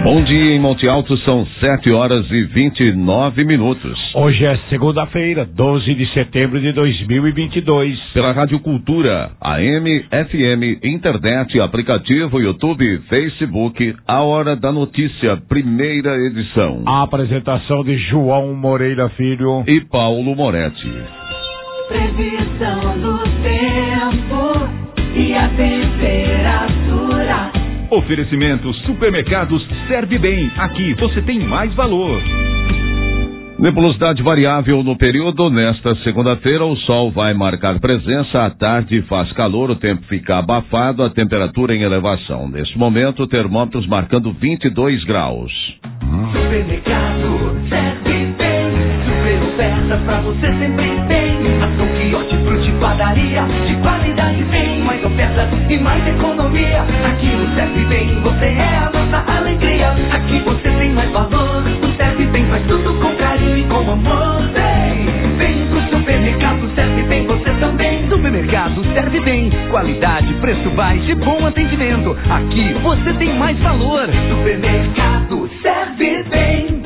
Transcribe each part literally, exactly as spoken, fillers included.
Bom dia em Monte Alto, são sete horas e vinte e nove minutos. Hoje é segunda-feira, doze de setembro de dois mil e vinte e dois. Pela Rádio Cultura, A M, F M, internet, aplicativo, YouTube, Facebook, A Hora da Notícia, primeira edição. A apresentação de João Moreira Filho e Paulo Moretti. Previsão do tempo e a temperatura. Oferecimento Supermercados Serve Bem. Aqui você tem mais valor. Nebulosidade variável no período. Nesta segunda-feira o sol vai marcar presença. À tarde faz calor, o tempo fica abafado, a temperatura em elevação. Neste momento, termômetros marcando vinte e dois graus. Supermercado Serve Bem. Super ofertas pra você sempre tem. Ação, quiosque, fruta e padaria. De qualidade vem. Mais ofertas e mais economia. Aqui no Serve Bem você é a nossa alegria. Aqui você tem mais valor. O Serve Bem faz tudo com carinho e com amor. Vem, vem pro supermercado Serve Bem você também. Supermercado Serve Bem. Qualidade, preço baixo e bom atendimento. Aqui você tem mais valor. Supermercado Serve Bem.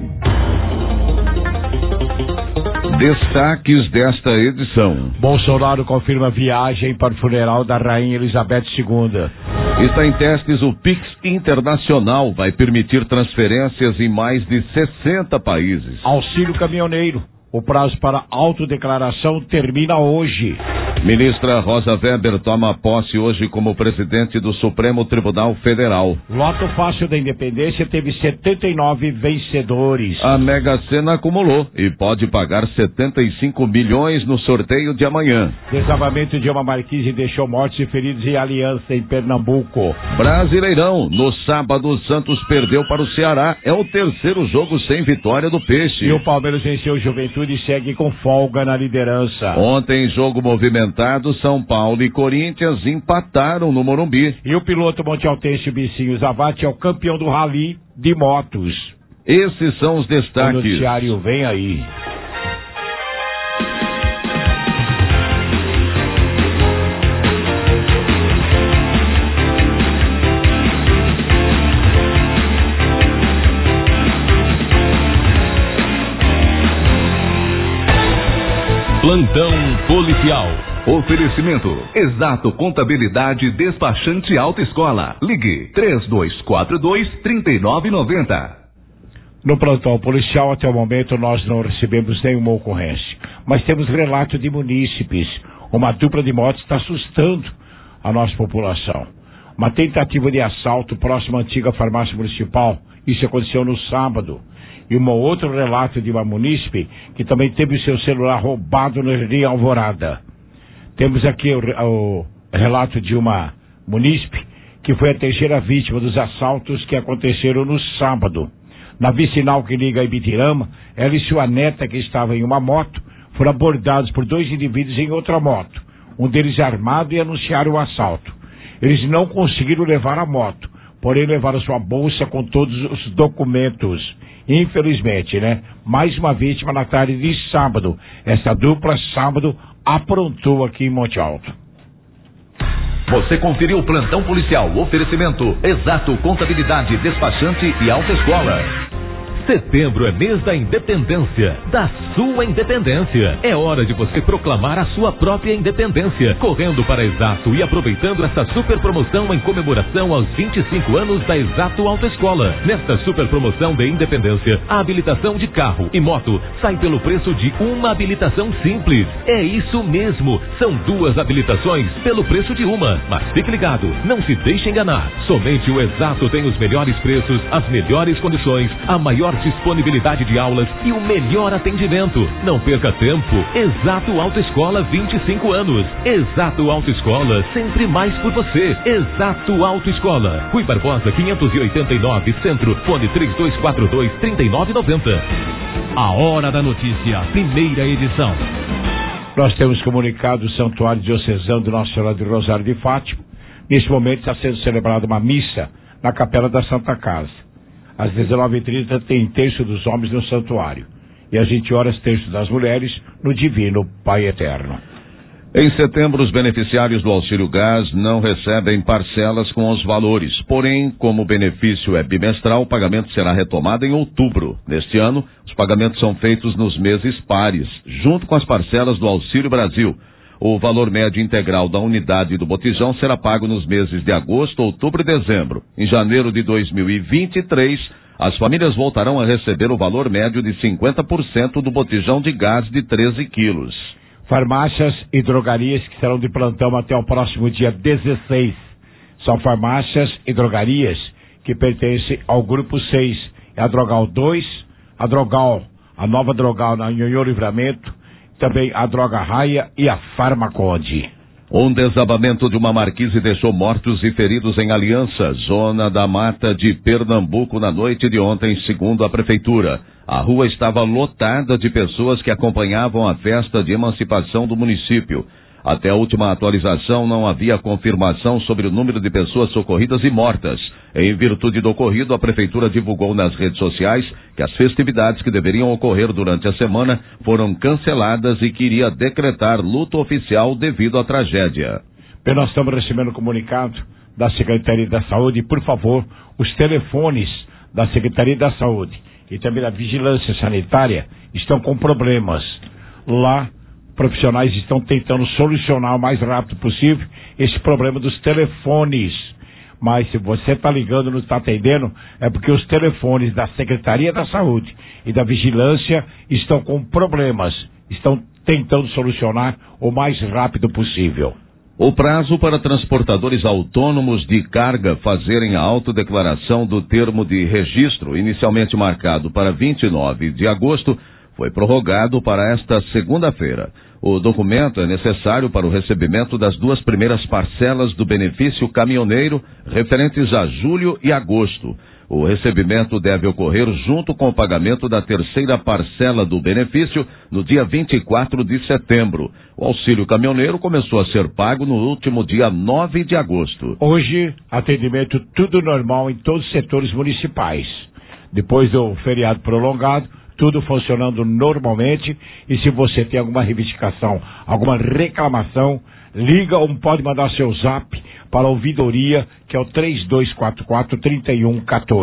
Destaques desta edição. Bolsonaro confirma viagem para o funeral da Rainha Elizabeth segunda. Está em testes o Pix Internacional. Vai permitir transferências em mais de sessenta países. Auxílio caminhoneiro. O prazo para autodeclaração termina hoje. Ministra Rosa Weber toma posse hoje como presidente do Supremo Tribunal Federal. Loto Fácil da Independência teve setenta e nove vencedores. A Mega Sena acumulou e pode pagar setenta e cinco milhões no sorteio de amanhã. Desabamento de uma marquise deixou mortos e feridos em Aliança, em Pernambuco. Brasileirão. No sábado, o Santos perdeu para o Ceará. É o terceiro jogo sem vitória do Peixe. E o Palmeiras venceu o Juventude e segue com folga na liderança. Ontem, jogo movimentado, São Paulo e Corinthians empataram no Morumbi. E o piloto montealtense Bicinho Zavatti é o campeão do Rally de motos. Esses são os destaques. O noticiário vem aí. Plantão policial. Oferecimento Exato Contabilidade Despachante Autoescola. Ligue três dois quatro dois, três nove nove zero. No plantão policial, até o momento, nós não recebemos nenhuma ocorrência. Mas temos relato de munícipes. Uma dupla de motos está assustando a nossa população. Uma tentativa de assalto próximo à antiga farmácia municipal. Isso aconteceu no sábado. E um outro relato de uma munícipe que também teve o seu celular roubado no Jardim Alvorada. Temos aqui o, o relato de uma munícipe que foi a terceira vítima dos assaltos que aconteceram no sábado. Na vicinal que liga a Ibitirama, ela e sua neta, que estava em uma moto, foram abordados por dois indivíduos em outra moto. Um deles armado, e anunciaram o assalto. Eles não conseguiram levar a moto, porém levaram sua bolsa com todos os documentos. Infelizmente, né? Mais uma vítima na tarde de sábado. Essa dupla, sábado, aprontou aqui em Monte Alto. Você conferiu o Plantão Policial. Oferecimento Exato Contabilidade Despachante e Autoescola. Setembro é mês da independência, da sua independência. É hora de você proclamar a sua própria independência, correndo para Exato e aproveitando esta super promoção em comemoração aos vinte e cinco anos da Exato Autoescola. Nesta super promoção de independência, a habilitação de carro e moto sai pelo preço de uma habilitação simples. É isso mesmo, são duas habilitações pelo preço de uma. Mas fique ligado, não se deixe enganar. Somente o Exato tem os melhores preços, as melhores condições, a maior disponibilidade de aulas e o melhor atendimento. Não perca tempo. Exato Autoescola, vinte e cinco anos. Exato Autoescola, sempre mais por você. Exato Autoescola. Rui Barbosa, quinhentos e oitenta e nove, Centro. Fone três dois quatro dois, três nove nove zero. A Hora da Notícia, primeira edição. Nós temos comunicado o Santuário Diocesano de Nossa Senhora do Rosário de Fátima. Neste momento está sendo celebrada uma missa na Capela da Santa Casa. Às dezenove e trinta tem terço dos homens no santuário. E às vinte horas, terço das mulheres no Divino Pai Eterno. Em setembro, os beneficiários do Auxílio Gás não recebem parcelas com os valores. Porém, como o benefício é bimestral, o pagamento será retomado em outubro. Neste ano, os pagamentos são feitos nos meses pares, junto com as parcelas do Auxílio Brasil. O valor médio integral da unidade do botijão será pago nos meses de agosto, outubro e dezembro. Em janeiro de dois mil e vinte e três, as famílias voltarão a receber o valor médio de cinquenta por cento do botijão de gás de treze quilos. Farmácias e drogarias que serão de plantão até o próximo dia dezesseis. São farmácias e drogarias que pertencem ao grupo seis. É a Drogal dois, a Drogal, a nova Drogal na Nhonhô Livramento, também a Droga Raia e a Farmaconde. Um desabamento de uma marquise deixou mortos e feridos em Aliança, zona da Mata de Pernambuco, na noite de ontem, segundo a prefeitura. A rua estava lotada de pessoas que acompanhavam a festa de emancipação do município. Até a última atualização, não havia confirmação sobre o número de pessoas socorridas e mortas. Em virtude do ocorrido, a prefeitura divulgou nas redes sociais que as festividades que deveriam ocorrer durante a semana foram canceladas e que iria decretar luto oficial devido à tragédia. Bem, nós estamos recebendo comunicado da Secretaria da Saúde. Por favor, os telefones da Secretaria da Saúde e também da Vigilância Sanitária estão com problemas. Lá, profissionais estão tentando solucionar o mais rápido possível esse problema dos telefones. Mas se você está ligando e não está atendendo, é porque os telefones da Secretaria da Saúde e da Vigilância estão com problemas. Estão tentando solucionar o mais rápido possível. O prazo para transportadores autônomos de carga fazerem a autodeclaração do termo de registro, inicialmente marcado para vinte e nove de agosto, foi prorrogado para esta segunda-feira. O documento é necessário para o recebimento das duas primeiras parcelas do benefício caminhoneiro, referentes a julho e agosto. O recebimento deve ocorrer junto com o pagamento da terceira parcela do benefício no dia vinte e quatro de setembro. O auxílio caminhoneiro começou a ser pago no último dia nove de agosto. Hoje, atendimento tudo normal em todos os setores municipais. Depois do feriado prolongado, tudo funcionando normalmente, e se você tem alguma reivindicação, alguma reclamação, liga ou pode mandar seu zap para a ouvidoria, que é o três dois quatro quatro, três um um quatro.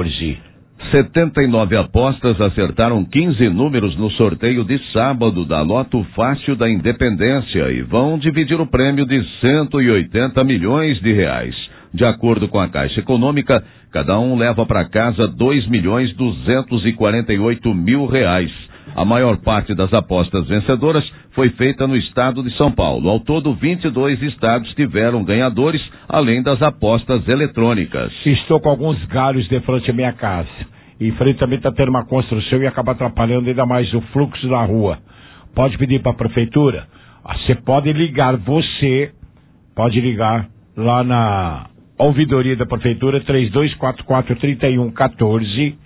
setenta e nove apostas acertaram quinze números no sorteio de sábado da Loto Fácil da Independência e vão dividir o prêmio de cento e oitenta milhões de reais. De acordo com a Caixa Econômica, cada um leva para casa dois milhões duzentos e quarenta e oito mil reais. A maior parte das apostas vencedoras foi feita no estado de São Paulo. Ao todo, vinte e dois estados tiveram ganhadores, além das apostas eletrônicas. Estou com alguns galhos de frente à minha casa. E frente também está tendo uma construção e acaba atrapalhando ainda mais o fluxo da rua. Pode pedir para a prefeitura? Você pode ligar, você pode ligar lá na ouvidoria da prefeitura, três dois quatro quatro, três um um quatro,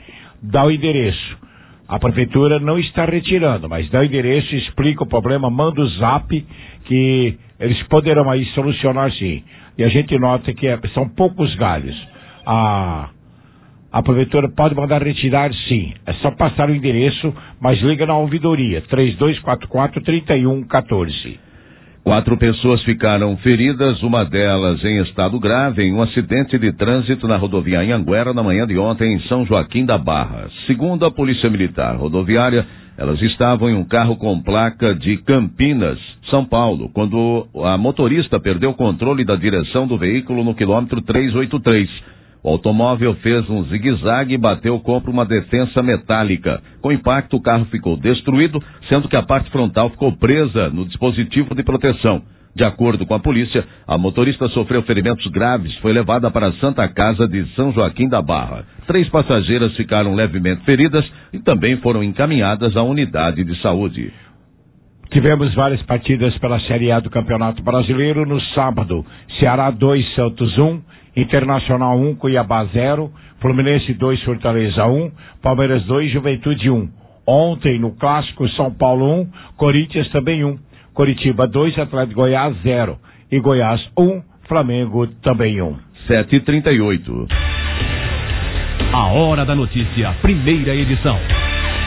dá o endereço. A prefeitura não está retirando, mas dá o endereço, explica o problema, manda o zap, que eles poderão aí solucionar sim. E a gente nota que é, são poucos galhos. A, a prefeitura pode mandar retirar sim, é só passar o endereço, mas liga na ouvidoria, três dois quatro quatro, três um um quatro. Quatro pessoas ficaram feridas, uma delas em estado grave, em um acidente de trânsito na rodovia Anhanguera na manhã de ontem em São Joaquim da Barra. Segundo a Polícia Militar Rodoviária, elas estavam em um carro com placa de Campinas, São Paulo, quando a motorista perdeu o controle da direção do veículo no quilômetro trezentos e oitenta e três. O automóvel fez um zigue-zague e bateu contra uma defensa metálica. Com o impacto, o carro ficou destruído, sendo que a parte frontal ficou presa no dispositivo de proteção. De acordo com a polícia, a motorista sofreu ferimentos graves, foi levada para a Santa Casa de São Joaquim da Barra. Três passageiras ficaram levemente feridas e também foram encaminhadas à unidade de saúde. Tivemos várias partidas pela Série A do Campeonato Brasileiro. No sábado, Ceará dois, Santos um, Internacional um, Cuiabá zero, Fluminense dois, Fortaleza um, Palmeiras dois, Juventude um. Ontem, no Clássico, São Paulo um, Corinthians também um, Coritiba dois, Atlético Goiás zero e Goiás um, Flamengo também um. sete e trinta e oito. A Hora da Notícia, primeira edição.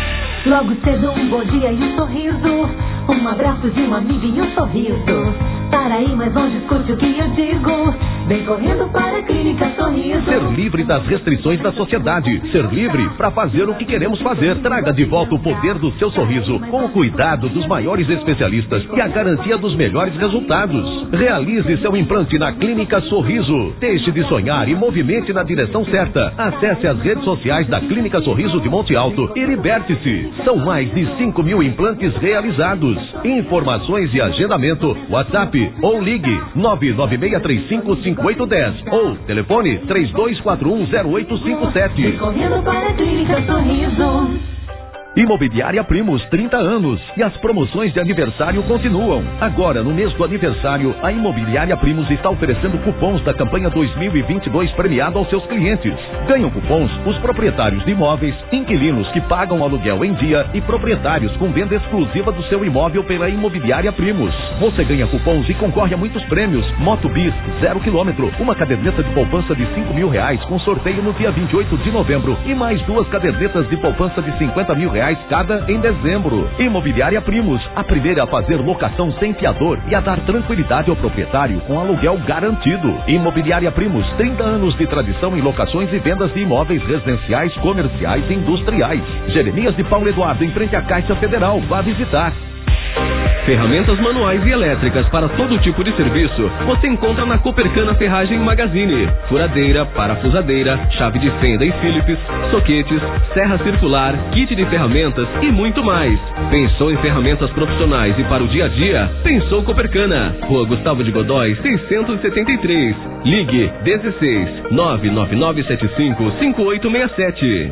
Logo cedo um bom dia e um sorriso, um abraço de uma amiga e um sorriso. Para aí, mas não discute o que eu digo. Vem correndo para a Clínica Sorriso. Ser livre das restrições da sociedade. Ser livre para fazer o que queremos fazer. Traga de volta o poder do seu sorriso, com o cuidado dos maiores especialistas e a garantia dos melhores resultados. Realize seu implante na Clínica Sorriso. Deixe de sonhar e movimente na direção certa. Acesse as redes sociais da Clínica Sorriso de Monte Alto e liberte-se. São mais de cinco mil implantes realizados. Informações e agendamento, WhatsApp ou ligue nove nove seis três cinco cinco oito um zero ou telefone três dois quatro um zero oito cinco sete. Correndo para a Clínica Sorriso. Imobiliária Primos, trinta anos. E as promoções de aniversário continuam. Agora, no mês do aniversário, a Imobiliária Primos está oferecendo cupons da campanha dois mil e vinte e dois premiado aos seus clientes. Ganham cupons os proprietários de imóveis, inquilinos que pagam aluguel em dia e proprietários com venda exclusiva do seu imóvel pela Imobiliária Primos. Você ganha cupons e concorre a muitos prêmios. Moto Bis, zero quilômetro. Uma caderneta de poupança de cinco mil reais com sorteio no dia vinte e oito de novembro. E mais duas cadernetas de poupança de cinquenta mil reais cada em dezembro. Imobiliária Primos, a primeira a fazer locação sem fiador e a dar tranquilidade ao proprietário com aluguel garantido. Imobiliária Primos, trinta anos de tradição em locações e vendas de imóveis residenciais, comerciais e industriais. Jeremias de Paulo Eduardo, em frente à Caixa Federal. Vá visitar. Ferramentas manuais e elétricas para todo tipo de serviço você encontra na Copercana Ferragem Magazine. Furadeira, parafusadeira, chave de fenda e Phillips, soquetes, serra circular, kit de ferramentas e muito mais. Pensou em ferramentas profissionais e para o dia a dia? Pensou Copercana. Rua Gustavo de Godói, seiscentos e setenta e três. Ligue dezesseis, nove nove nove sete cinco, cinco oito seis sete.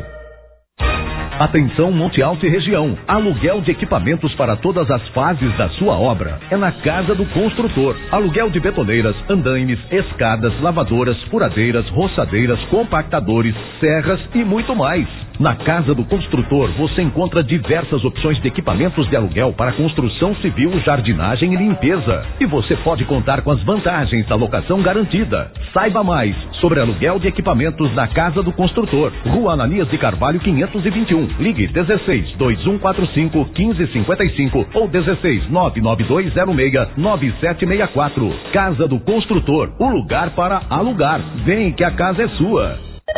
Atenção Monte Alto e região. Aluguel de equipamentos para todas as fases da sua obra. É na Casa do Construtor. Aluguel de betoneiras, andaimes, escadas, lavadoras, furadeiras, roçadeiras, compactadores, serras e muito mais. Na Casa do Construtor você encontra diversas opções de equipamentos de aluguel para construção civil, jardinagem e limpeza. E você pode contar com as vantagens da locação garantida. Saiba mais sobre aluguel de equipamentos na Casa do Construtor. Rua Ananias de Carvalho quinhentos e vinte e um. Ligue dezesseis, dois um quatro cinco, quinze cinquenta e cinco ou dezesseis, nove nove dois zero seis, nove sete seis quatro. Casa do Construtor, o lugar para alugar. Vem que a casa é sua.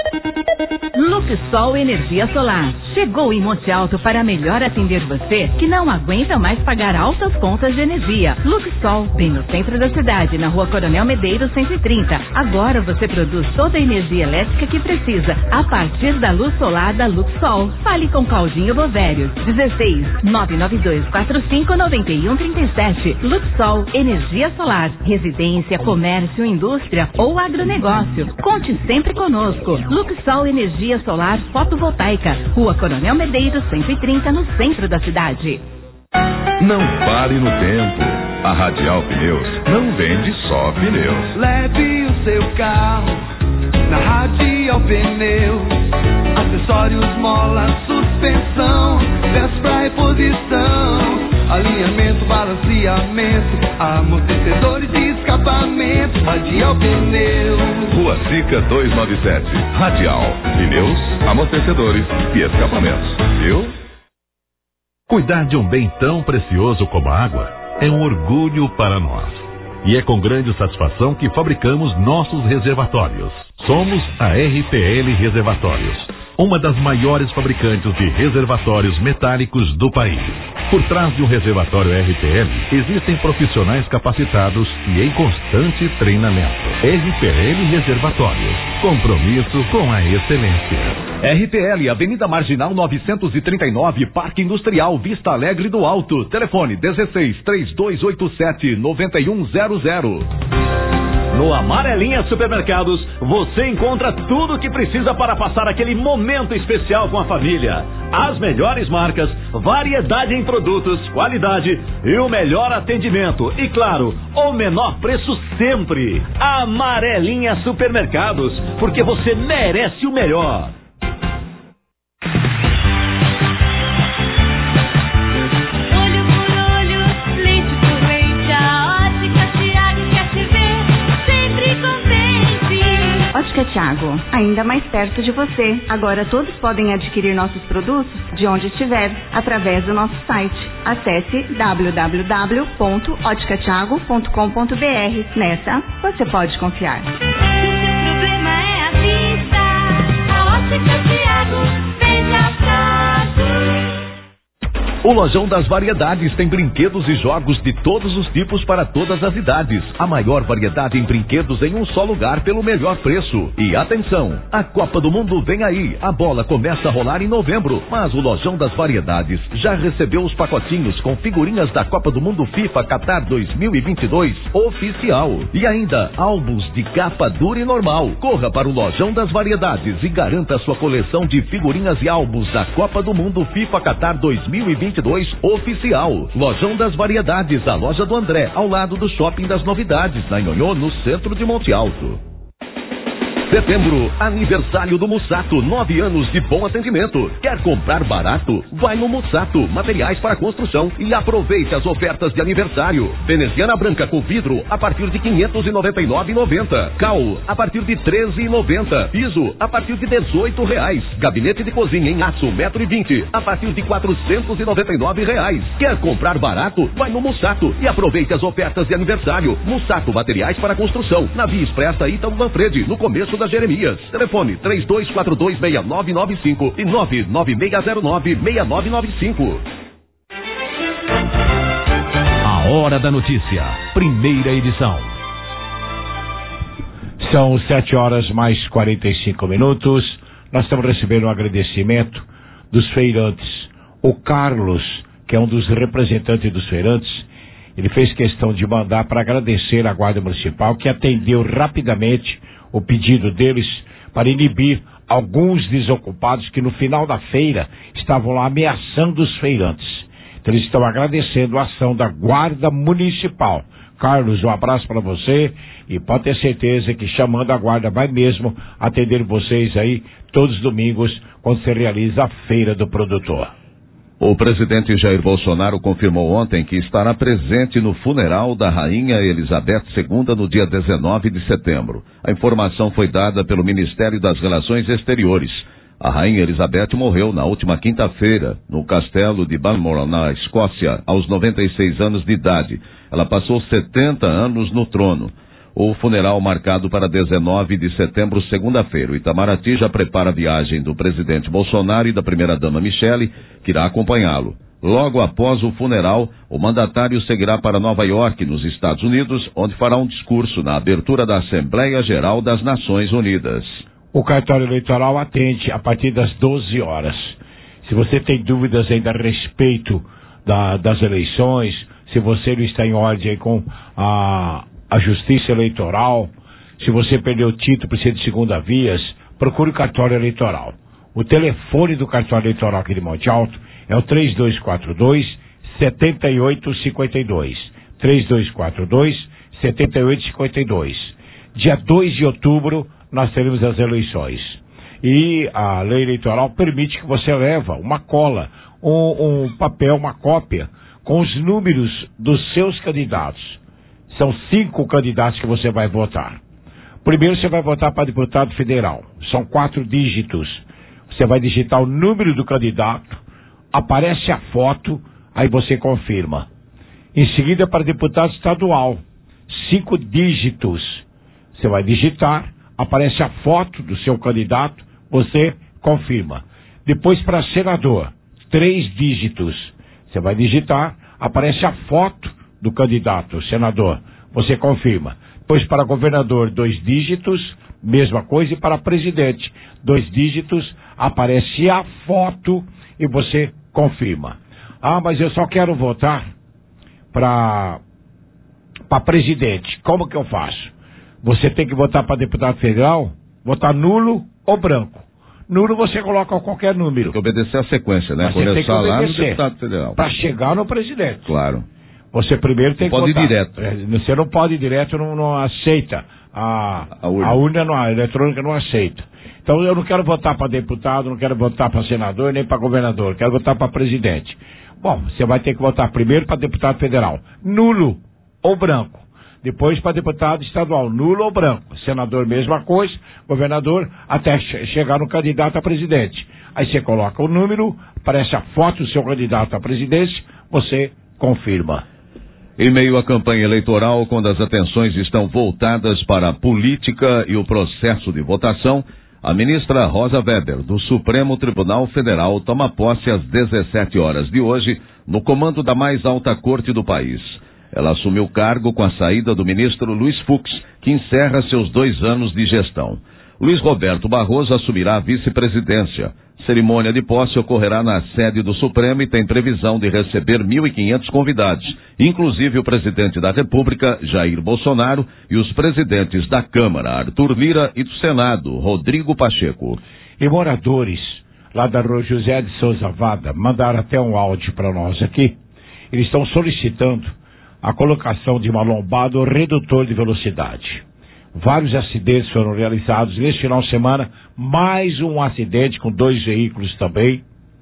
Luxol Energia Solar. Chegou em Monte Alto para melhor atender você que não aguenta mais pagar altas contas de energia. Luxol, bem no centro da cidade, na Rua Coronel Medeiros cento e trinta. Agora você produz toda a energia elétrica que precisa a partir da luz solar da Luxol. Fale com Claudinho Bovério. dezesseis, nove nove dois quatro cinco, nove um três sete. Luxol Energia Solar. Residência, comércio, indústria ou agronegócio. Conte sempre conosco. Luxol Energia Solar Fotovoltaica, Rua Coronel Medeiros cento e trinta, no centro da cidade. Não pare no tempo. A Radial Pneus não vende só pneus. Leve o seu carro na Radial Pneus. Acessórios, mola, suspensão, peças pra reposição, alinhamento, balanceamento, amortecedores de escapamento. Radial Pneus. Rua Sica duzentos e noventa e sete. Radial Pneus, amortecedores e escapamentos. Viu? Cuidar de um bem tão precioso como a água é um orgulho para nós. E é com grande satisfação que fabricamos nossos reservatórios. Somos a R P L Reservatórios, uma das maiores fabricantes de reservatórios metálicos do país. Por trás de um reservatório R P L, existem profissionais capacitados e em constante treinamento. R P L Reservatórios, compromisso com a excelência. R P L, Avenida Marginal novecentos e trinta e nove, Parque Industrial, Vista Alegre do Alto. Telefone dezesseis, três dois oito sete, nove um zero zero. No Amarelinha Supermercados, você encontra tudo o que precisa para passar aquele momento especial com a família. As melhores marcas, variedade em produtos, qualidade e o melhor atendimento. E claro, o menor preço sempre. Amarelinha Supermercados, porque você merece o melhor. Ótica Thiago, ainda mais perto de você. Agora todos podem adquirir nossos produtos de onde estiver, através do nosso site Acesse w w w ponto ótica thiago ponto com ponto b r. Nessa, você pode confiar. Se o seu problema é a vista, a Ótica Thiago vem pra casa. O Lojão das Variedades tem brinquedos e jogos de todos os tipos para todas as idades. A maior variedade em brinquedos em um só lugar pelo melhor preço. E atenção, a Copa do Mundo vem aí. A bola começa a rolar em novembro, mas o Lojão das Variedades já recebeu os pacotinhos com figurinhas da Copa do Mundo FIFA Qatar dois mil e vinte e dois oficial. E ainda álbuns de capa dura e normal. Corra para o Lojão das Variedades e garanta sua coleção de figurinhas e álbuns da Copa do Mundo FIFA Qatar dois mil e vinte e dois oficial. Lojão das Variedades, a loja do André, ao lado do Shopping das Novidades, na Nhonhô, no centro de Monte Alto. Setembro, aniversário do Mussato, nove anos de bom atendimento. Quer comprar barato? Vai no Mussato, materiais para construção, e aproveite as ofertas de aniversário. Veneziana branca com vidro a partir de quinhentos e noventa e nove reais e noventa centavos. Cal a partir de treze reais e noventa centavos. Piso a partir de dezoito reais. Gabinete de cozinha em aço um metro e vinte a partir de quatrocentos e noventa e nove reais. Quer comprar barato? Vai no Mussato e aproveite as ofertas de aniversário. Mussato, materiais para construção, na Via Expressa Ítalo Manfredi, no começo da Jeremias. Telefone três dois quatro dois, seis nove nove cinco e nove nove seis zero nove, seis nove nove cinco. A Hora da Notícia, primeira edição. São sete horas mais quarenta e cinco minutos. Nós estamos recebendo um agradecimento dos feirantes. O Carlos, que é um dos representantes dos feirantes, ele fez questão de mandar para agradecer a Guarda Municipal, que atendeu rapidamente o pedido deles para inibir alguns desocupados que no final da feira estavam lá ameaçando os feirantes. Então eles estão agradecendo a ação da Guarda Municipal. Carlos, um abraço para você e pode ter certeza que chamando a Guarda vai mesmo atender vocês aí todos os domingos quando se realiza a Feira do Produtor. O presidente Jair Bolsonaro confirmou ontem que estará presente no funeral da Rainha Elizabeth segunda no dia dezenove de setembro. A informação foi dada pelo Ministério das Relações Exteriores. A Rainha Elizabeth morreu na última quinta-feira, no castelo de Balmoral, na Escócia, aos noventa e seis anos de idade. Ela passou setenta anos no trono. O funeral marcado para dezenove de setembro, segunda-feira. O Itamaraty já prepara a viagem do presidente Bolsonaro e da primeira-dama Michele, que irá acompanhá-lo. Logo após o funeral, o mandatário seguirá para Nova York, nos Estados Unidos, onde fará um discurso na abertura da Assembleia Geral das Nações Unidas. O cartório eleitoral atende a partir das doze horas. Se você tem dúvidas ainda a respeito da, das eleições, se você não está em ordem com a... a Justiça Eleitoral, se você perdeu o título, precisa de segunda vias, procure o cartório eleitoral. O telefone do cartório eleitoral aqui de Monte Alto é o três dois quatro dois, sete oito cinco dois. três dois quatro dois, sete oito cinco dois. Dia dois de outubro nós teremos as eleições. E a lei eleitoral permite que você leve uma cola, um, um papel, uma cópia, com os números dos seus candidatos. São cinco candidatos que você vai votar. Primeiro você vai votar para deputado federal. São quatro dígitos. Você vai digitar o número do candidato, aparece a foto, aí você confirma. Em seguida para deputado estadual. Cinco dígitos. Você vai digitar, aparece a foto do seu candidato, você confirma. Depois para senador. Três dígitos. Você vai digitar, aparece a foto do candidato, senador, você confirma. Depois para governador, dois dígitos, mesma coisa, e para presidente, dois dígitos, aparece a foto e você confirma. Ah, mas eu só quero votar para para presidente. Como que eu faço? Você tem que votar para deputado federal, votar nulo ou branco. Nulo você coloca qualquer número. Tem que obedecer a sequência, né? Começar lá no deputado federal. Para chegar no presidente. Claro. Você primeiro tem não que pode votar. ir direto. Você não pode ir direto, não, não aceita. A, a urna, a urna não, a eletrônica não aceita. Então eu não quero votar para deputado, não quero votar para senador, nem para governador. Quero votar para presidente. Bom, você vai ter que votar primeiro para deputado federal. Nulo ou branco. Depois para deputado estadual. Nulo ou branco. Senador, mesma coisa. Governador, até chegar no candidato a presidente. Aí você coloca o número, aparece a foto do seu candidato a presidente, Você confirma. Em meio à campanha eleitoral, quando as atenções estão voltadas para a política e o processo de votação, a ministra Rosa Weber, do Supremo Tribunal Federal, toma posse às dezessete horas de hoje, no comando da mais alta corte do país. Ela assumiu o cargo com a saída do ministro Luiz Fux, que encerra seus dois anos de gestão. Luiz Roberto Barroso assumirá a vice-presidência. Cerimônia de posse ocorrerá na sede do Supremo e tem previsão de receber mil e quinhentos convidados, inclusive o presidente da República, Jair Bolsonaro, e os presidentes da Câmara, Arthur Lira, e do Senado, Rodrigo Pacheco. E moradores lá da rua José de Souza Vada mandaram até um áudio para nós aqui. Eles estão solicitando a colocação de uma lombada ou redutor de velocidade. Vários acidentes foram realizados neste final de semana, mais um acidente com dois veículos também.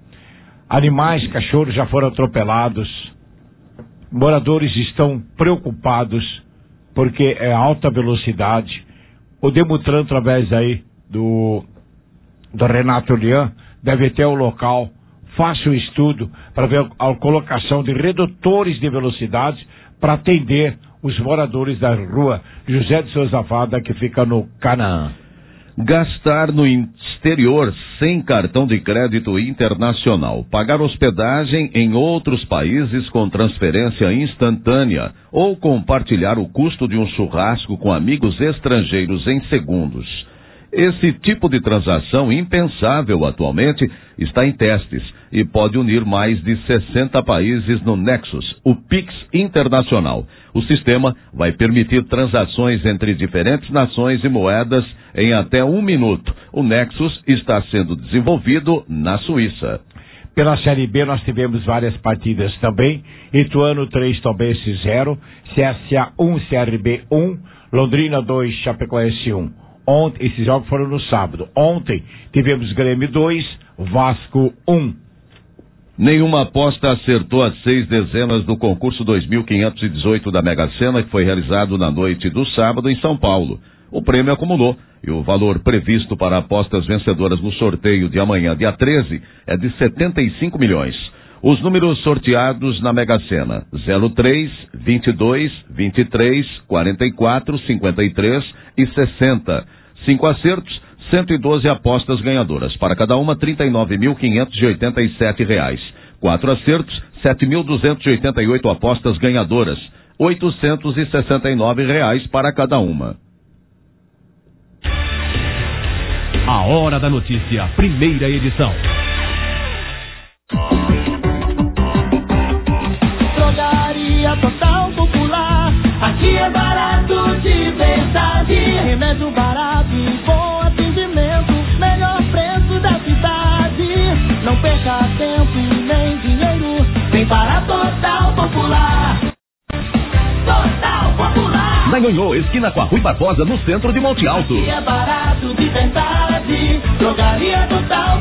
Animais, cachorros já foram atropelados. Moradores estão preocupados porque é alta velocidade. O Demutran, através aí do, do Renato Lian, deve ter o local. Faça o estudo para ver a, a colocação de redutores de velocidade para atender os moradores da rua José de Souza Vada, que fica no Canaã. Gastar no exterior sem cartão de crédito internacional, pagar hospedagem em outros países com transferência instantânea ou compartilhar o custo de um churrasco com amigos estrangeiros em segundos. Esse tipo de transação impensável atualmente está em testes e pode unir mais de sessenta países no Nexus, o Pix Internacional. O sistema vai permitir transações entre diferentes nações e moedas em até um minuto. O Nexus está sendo desenvolvido na Suíça. Pela Série B nós tivemos várias partidas também. Ituano três, Tombense zero, C S A um, C R B um, Londrina dois, Chapecoense um. Ontem, esses jogos foram no sábado. Ontem tivemos Grêmio dois, Vasco um. Nenhuma aposta acertou as seis dezenas do concurso dois mil quinhentos e dezoito da Mega Sena, que foi realizado na noite do sábado em São Paulo. O prêmio acumulou e o valor previsto para apostas vencedoras no sorteio de amanhã, dia treze, é de setenta e cinco milhões. Os números sorteados na Mega Sena: zero três, vinte e dois, vinte e três, quarenta e quatro, cinquenta e três e sessenta. Cinco acertos, cento e doze apostas ganhadoras. Para cada uma, trinta e nove mil quinhentos e oitenta e sete reais. Quatro acertos, sete mil duzentos e oitenta e oito apostas ganhadoras. oitocentos e sessenta e nove reais para cada uma. A Hora da Notícia, primeira edição. Drogaria Total Popular, aqui é barato de verdade. Remédio barato e bom atendimento, melhor preço da cidade. Não perca tempo e nem dinheiro, vem para Total Popular. Total Popular. Na Nhonhô, esquina com a Rui Barbosa, no centro de Monte Alto. Aqui é barato de verdade, Drogaria Total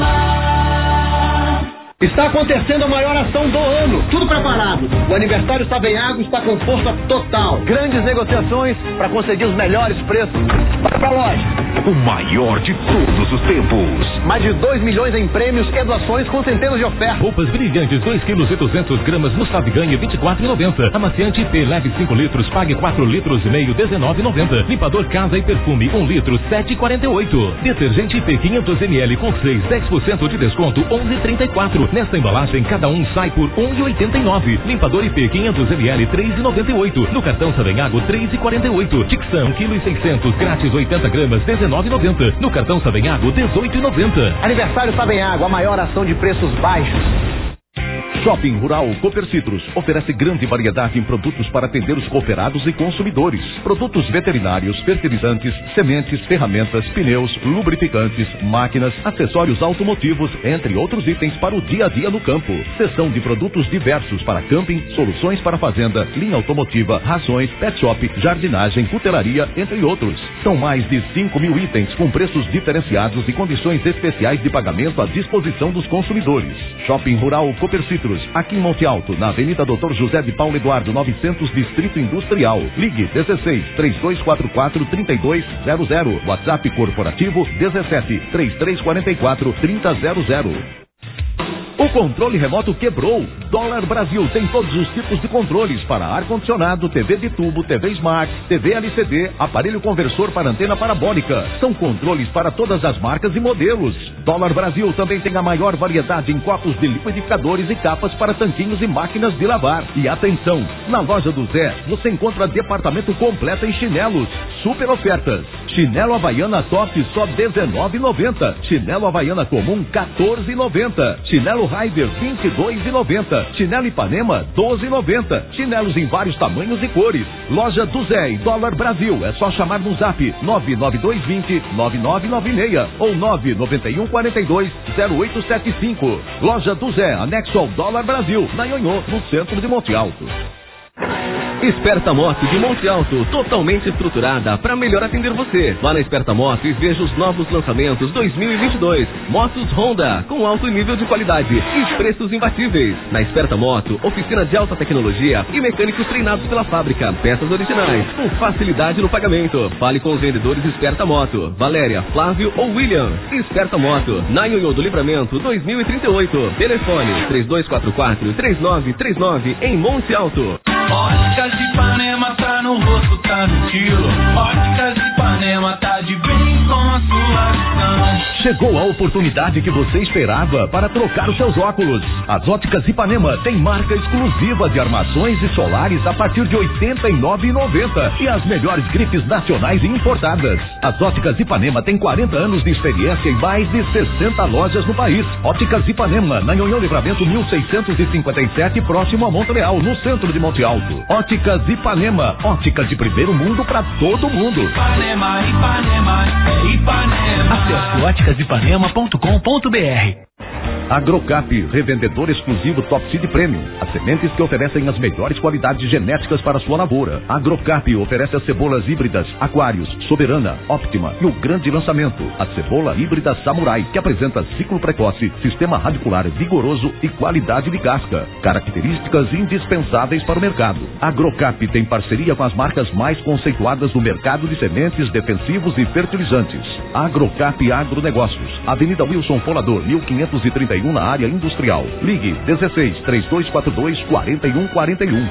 Popular. Está acontecendo a maior ação do ano. Tudo preparado. O aniversário Savenhago está com força total. Grandes negociações para conseguir os melhores preços. Vai pra loja. O maior de todos os tempos. Mais de dois milhões em prêmios e doações com centenas de ofertas. Roupas brilhantes, dois quilos e duzentas gramas no Sabe Ganha, vinte e quatro reais e noventa centavos. Amaciante P, leve cinco litros, pague quatro litros e meio, dezenove reais e noventa centavos. Limpador Casa e Perfume, um litro, sete reais e quarenta e oito centavos. Detergente P quinhentos mililitros com seis, dez por cento de desconto, onze reais e trinta e quatro centavos. Nesta embalagem, cada um sai por um real e oitenta e nove centavos. Limpador I P quinhentos mililitros, três reais e noventa e oito centavos. No cartão Savenhago, três reais e quarenta e oito centavos. Tixan, um quilo e seiscentos, grátis oitenta gramas, dezenove reais e noventa centavos. No cartão Savenhago, dezoito reais e noventa centavos. Aniversário Savenhago, a maior ação de preços baixos. Shopping Rural Cooper Citrus oferece grande variedade em produtos para atender os cooperados e consumidores. Produtos veterinários, fertilizantes, sementes, ferramentas, pneus, lubrificantes, máquinas, acessórios automotivos, entre outros itens para o dia a dia no campo. Seção de produtos diversos para camping, soluções para fazenda, linha automotiva, rações, pet shop, jardinagem, cutelaria, entre outros. São mais de cinco mil itens com preços diferenciados e condições especiais de pagamento à disposição dos consumidores. Shopping Rural Cooper Citrus, aqui em Monte Alto, na Avenida doutor José de Paulo Eduardo, novecentos, Distrito Industrial. Ligue dezesseis, três dois quatro quatro, três dois zero zero. WhatsApp corporativo dezessete, três três quatro quatro, três zero zero zero. O controle remoto quebrou. Dólar Brasil tem todos os tipos de controles para ar-condicionado, T V de tubo, T V Smart, T V L C D, aparelho conversor para antena parabólica. São controles para todas as marcas e modelos. Dólar Brasil também tem a maior variedade em copos de liquidificadores e capas para tanquinhos e máquinas de lavar. E atenção, na loja do Zé você encontra departamento completo em chinelos. Super ofertas. Chinelo Havaiana Top só dezenove reais e noventa centavos. Chinelo Havaiana Comum quatorze reais e noventa centavos. Chinelo Raider vinte e dois reais e noventa centavos. Chinelo Ipanema doze reais e noventa centavos. Chinelos em vários tamanhos e cores. Loja do Zé e Dólar Brasil. É só chamar no zap nove nove dois dois zero nove nove nove seis ou nove nove um quatro dois zero oito sete cinco. Loja do Zé, anexo ao Dólar Brasil, na Nhonhô, no centro de Monte Alto. Esperta Moto de Monte Alto, totalmente estruturada para melhor atender você. Vá na Esperta Moto e veja os novos lançamentos dois mil e vinte e dois. Motos Honda, com alto nível de qualidade e preços imbatíveis. Na Esperta Moto, oficina de alta tecnologia e mecânicos treinados pela fábrica. Peças originais, com facilidade no pagamento. Fale com os vendedores Esperta Moto, Valéria, Flávio ou William. Esperta Moto, na Nhonhô do Livramento dois mil e trinta e oito. Telefone três dois quatro quatro, três nove três nove em Monte Alto. Óticas Ipanema tá no rosto, tá no estilo. Óticas Ipanema tá de bem com a sua visão. Chegou a oportunidade que você esperava para trocar os seus óculos. As Óticas Ipanema tem marca exclusiva de armações e solares a partir de oitenta e nove reais e noventa centavos e as melhores grifes nacionais e importadas. As Óticas Ipanema tem quarenta anos de experiência em mais de sessenta lojas no país. Óticas Ipanema, na Nhonhô Livramento mil seiscentos e cinquenta e sete, próximo a Montreal, no centro de Monte Alto. Óticas Ipanema, óticas de primeiro mundo para todo mundo. Ipanema, Ipanema, é Ipanema. Acesse óticas ipanema ponto com ponto br. Agrocap, revendedor exclusivo Top Seed Premium. As sementes que oferecem as melhores qualidades genéticas para sua lavoura. Agrocap oferece as cebolas híbridas Aquários, Soberana, Optima e o grande lançamento, a cebola híbrida Samurai, que apresenta ciclo precoce, sistema radicular vigoroso e qualidade de casca. Características indispensáveis para o mercado. Agrocap tem parceria com as marcas mais conceituadas do mercado de sementes, defensivos e fertilizantes. Agrocap Agronegócios, Avenida Wilson Polador, mil quinhentos e trinta e um, na área industrial. Ligue dezesseis, três dois quatro dois, quatro um quatro um.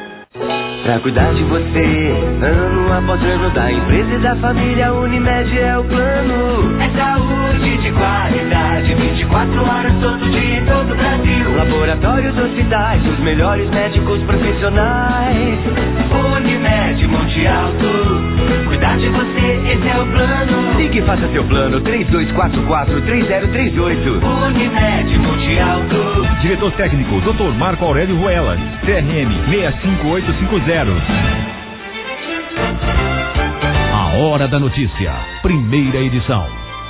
Pra cuidar de você, ano após ano, da empresa e da família, Unimed é o plano. É saúde de qualidade, vinte e quatro horas todo dia em todo o Brasil. Laboratórios, hospitais, os melhores médicos profissionais. Unimed Monte Alto, cuidar de você, esse é o plano. Ligue e faça seu plano, três dois quatro quatro, três zero três oito. Unimed Monte Alto. Diretor técnico, doutor Marco Aurélio Ruelas, C R M seis cinco oito cinco zero. A Hora da Notícia, primeira edição.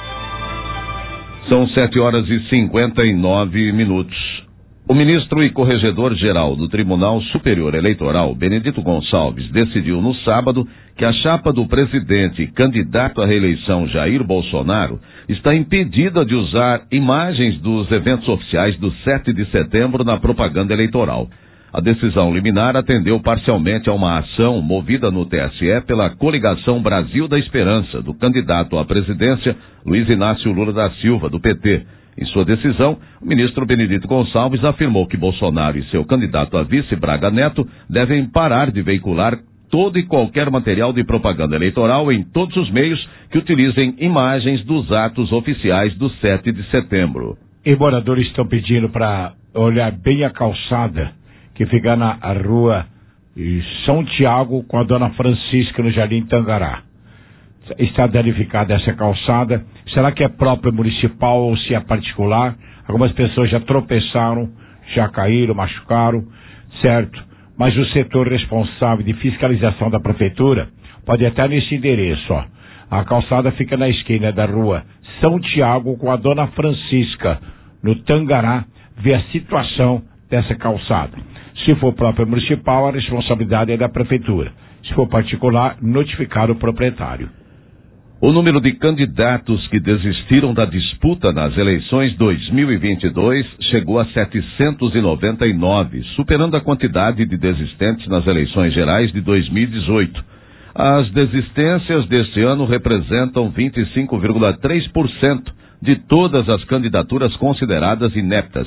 São sete horas e cinquenta e nove minutos. O ministro e corregedor-geral do Tribunal Superior Eleitoral, Benedito Gonçalves, decidiu no sábado que a chapa do presidente candidato à reeleição Jair Bolsonaro está impedida de usar imagens dos eventos oficiais do sete de setembro na propaganda eleitoral. A decisão liminar atendeu parcialmente a uma ação movida no T S E pela Coligação Brasil da Esperança, do candidato à presidência Luiz Inácio Lula da Silva, do P T. Em sua decisão, o ministro Benedito Gonçalves afirmou que Bolsonaro e seu candidato a vice Braga Neto devem parar de veicular todo e qualquer material de propaganda eleitoral em todos os meios que utilizem imagens dos atos oficiais do sete de setembro. E moradores estão pedindo para olhar bem a calçada que fica na rua São Tiago com a dona Francisca no Jardim Tangará. Está danificada essa calçada. Será que é própria municipal ou se é particular? Algumas pessoas já tropeçaram, já caíram, machucaram, certo? Mas o setor responsável de fiscalização da prefeitura pode estar nesse endereço, ó. A calçada fica na esquina da rua São Tiago com a dona Francisca, no Tangará, vê a situação dessa calçada. Se for própria municipal, a responsabilidade é da prefeitura. Se for particular, notificar o proprietário. O número de candidatos que desistiram da disputa nas eleições dois mil e vinte e dois chegou a setecentos e noventa e nove, superando a quantidade de desistentes nas eleições gerais de dois mil e dezoito. As desistências deste ano representam vinte e cinco vírgula três por cento de todas as candidaturas consideradas ineptas.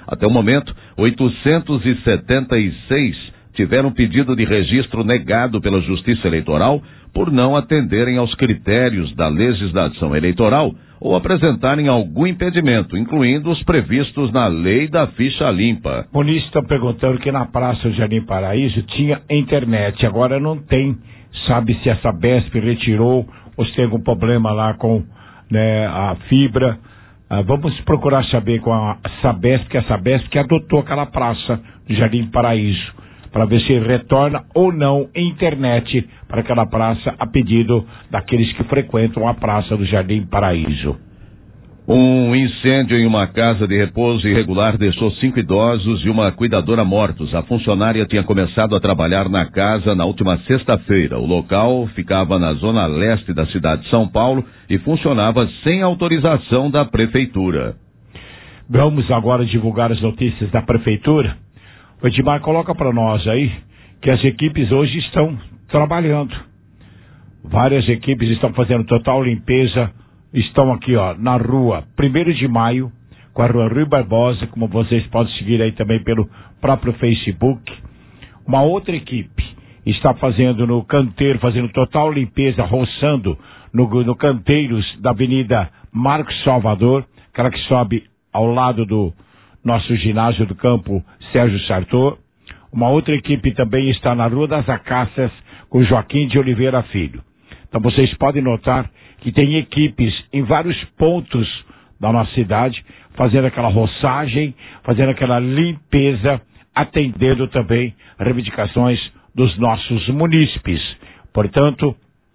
Até o momento, oitocentos e setenta e seis tiveram pedido de registro negado pela Justiça Eleitoral por não atenderem aos critérios da legislação eleitoral ou apresentarem algum impedimento, incluindo os previstos na lei da ficha limpa. O Muniz está perguntando que na Praça do Jardim Paraíso tinha internet, agora não tem. Sabe se a Sabesp retirou ou se tem algum problema lá com, né, a fibra. Ah, vamos procurar saber com a Sabesp, que é a Sabesp que adotou aquela praça do Jardim Paraíso, para ver se retorna ou não internet para aquela praça a pedido daqueles que frequentam a Praça do Jardim Paraíso. Um incêndio em uma casa de repouso irregular deixou cinco idosos e uma cuidadora mortos. A funcionária tinha começado a trabalhar na casa na última sexta-feira. O local ficava na zona leste da cidade de São Paulo e funcionava sem autorização da prefeitura. Vamos agora divulgar as notícias da prefeitura. O Edmar, coloca para nós aí que as equipes hoje estão trabalhando. Várias equipes estão fazendo total limpeza, estão aqui, ó, na rua primeiro de maio, com a rua Rui Barbosa, como vocês podem seguir aí também pelo próprio Facebook. Uma outra equipe está fazendo no canteiro, fazendo total limpeza, roçando no, no canteiros da Avenida Marcos Salvador, aquela que sobe ao lado do nosso ginásio do campo Sérgio Sartor. Uma outra equipe também está na Rua das Acácias com Joaquim de Oliveira Filho. Então vocês podem notar que tem equipes em vários pontos da nossa cidade fazendo aquela roçagem, fazendo aquela limpeza, atendendo também reivindicações dos nossos munícipes. Portanto,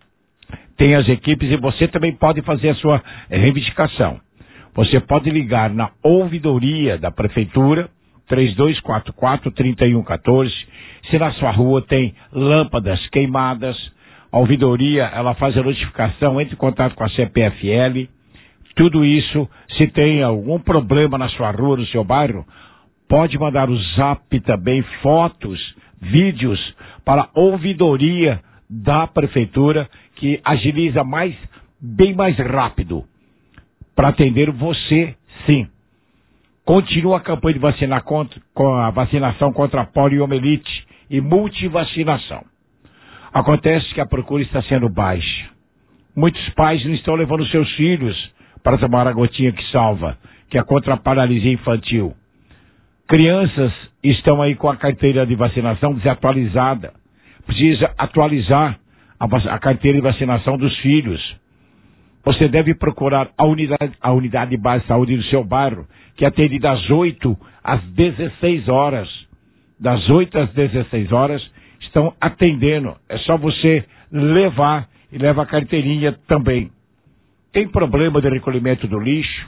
tem as equipes e você também pode fazer a sua reivindicação. Você pode ligar na ouvidoria da prefeitura, três dois quatro quatro, três um um quatro. Se na sua rua tem lâmpadas queimadas, a ouvidoria, ela faz a notificação, entre em contato com a C P F L. Tudo isso, se tem algum problema na sua rua, no seu bairro, pode mandar o zap também, fotos, vídeos, para a ouvidoria da prefeitura, que agiliza mais, bem mais rápido, para atender você, sim. Continua a campanha de vacinar contra, com a vacinação contra a poliomielite e multivacinação. Acontece que a procura está sendo baixa. Muitos pais não estão levando seus filhos para tomar a gotinha que salva, que é contra a paralisia infantil. Crianças estão aí com a carteira de vacinação desatualizada. Precisa atualizar a, a carteira de vacinação dos filhos. Você deve procurar a unidade, a unidade de base de saúde do seu bairro, que atende das oito às dezesseis horas. Das oito às dezesseis horas estão atendendo. É só você levar e leva a carteirinha também. Tem problema de recolhimento do lixo?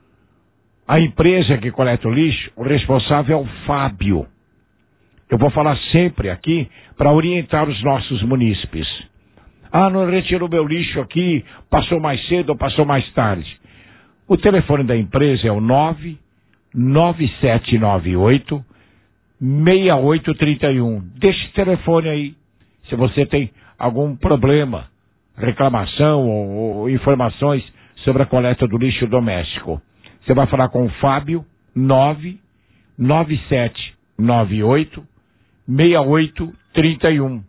A empresa que coleta o lixo, o responsável é o Fábio. Eu vou falar sempre aqui para orientar os nossos munícipes. Ah, não retirou meu lixo aqui, passou mais cedo ou passou mais tarde. O telefone da empresa é o nove nove sete nove oito seis oito três um. Deixe o telefone aí. Se você tem algum problema, reclamação ou, ou informações sobre a coleta do lixo doméstico. Você vai falar com o Fábio, nove nove sete nove oito seis oito três um.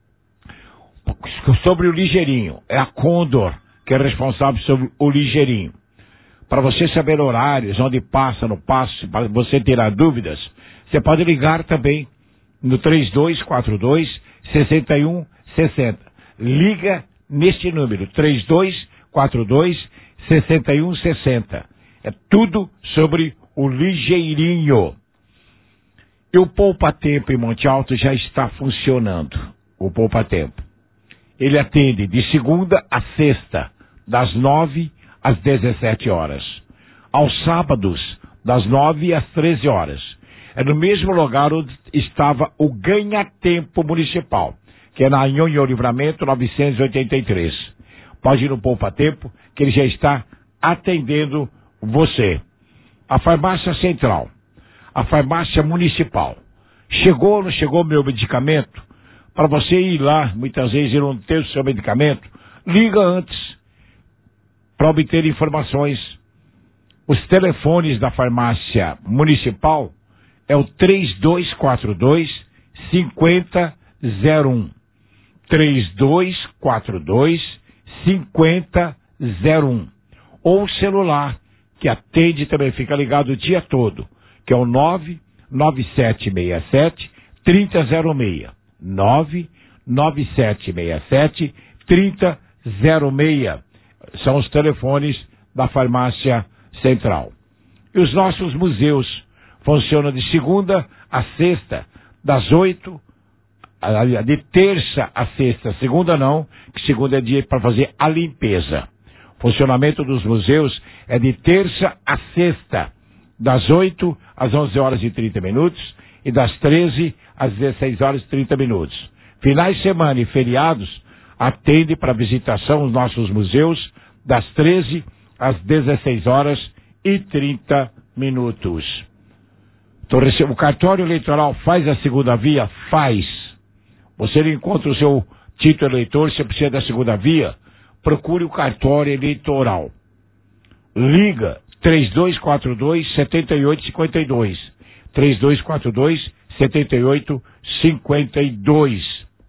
Sobre o ligeirinho, é a Condor que é responsável sobre o ligeirinho. Para você saber horários, onde passa, não passa, para você tirar dúvidas, você pode ligar também no três dois quatro dois, seis um seis zero. Liga neste número, três dois quatro dois, seis um seis zero. É tudo sobre o ligeirinho. E o Poupa Tempo em Monte Alto já está funcionando. O Poupa Tempo. Ele atende de segunda a sexta, das nove às dezessete horas. Aos sábados, das nove às treze horas. É no mesmo lugar onde estava o Ganha Tempo Municipal, que é na Nhonho Livramento novecentos e oitenta e três. Pode ir no Poupa Tempo, que ele já está atendendo você. A Farmácia Central, a Farmácia Municipal. Chegou ou não chegou meu medicamento? Para você ir lá, muitas vezes e não ter o seu medicamento, liga antes para obter informações. Os telefones da farmácia municipal é o três dois quatro dois, cinco zero zero um. três dois quatro dois, cinco zero zero um. Ou o celular, que atende também, fica ligado o dia todo, que é o nove nove sete seis sete, três zero zero seis. nove nove sete seis sete, três zero zero seis. São os telefones da Farmácia Central. E os nossos museus funcionam de segunda a sexta, das oito, de terça a sexta, segunda não, que segunda é dia para fazer a limpeza. Funcionamento dos museus é de terça a sexta, das oito às onze horas e trinta minutos e das treze às dezesseis horas e trinta minutos. Finais de semana e feriados atende para visitação os nossos museus das treze às dezesseis horas e trinta minutos. Então, o cartório eleitoral faz a segunda via? Faz. Você não encontra o seu título eleitor, você precisa da segunda via? Procure o cartório eleitoral. Liga três dois quatro dois, sete oito cinco dois. três dois quatro dois, sete oito cinco dois.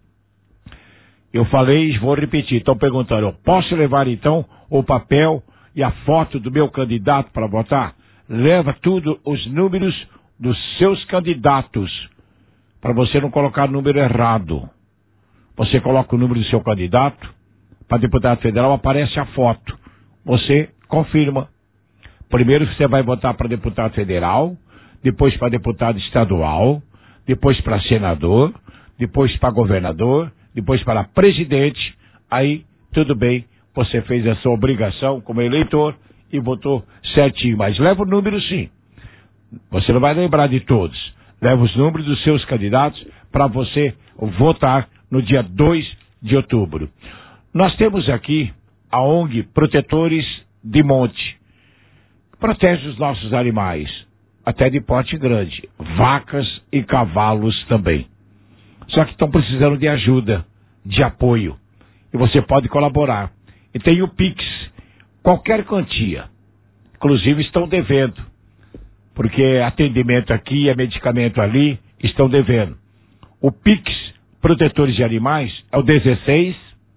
Eu falei e vou repetir. Estão perguntando, eu posso levar então o papel e a foto do meu candidato para votar? Leva tudo, os números dos seus candidatos, para você não colocar o número errado. Você coloca o número do seu candidato, para deputado federal aparece a foto. Você confirma. Primeiro você vai votar para deputado federal, depois para deputado estadual, depois para senador, depois para governador, depois para presidente. Aí, tudo bem, você fez a sua obrigação como eleitor e votou certinho. Mas leva o número sim. Você não vai lembrar de todos. Leva os números dos seus candidatos para você votar no dia dois de outubro. Nós temos aqui a O N G Protetores de Monte. Protege os nossos animais, até de porte grande, vacas e cavalos também. Só que estão precisando de ajuda, de apoio. E você pode colaborar. E tem o Pix, qualquer quantia. Inclusive estão devendo, porque atendimento aqui e medicamento ali estão devendo. O Pix Protetores de Animais é o dezesseis,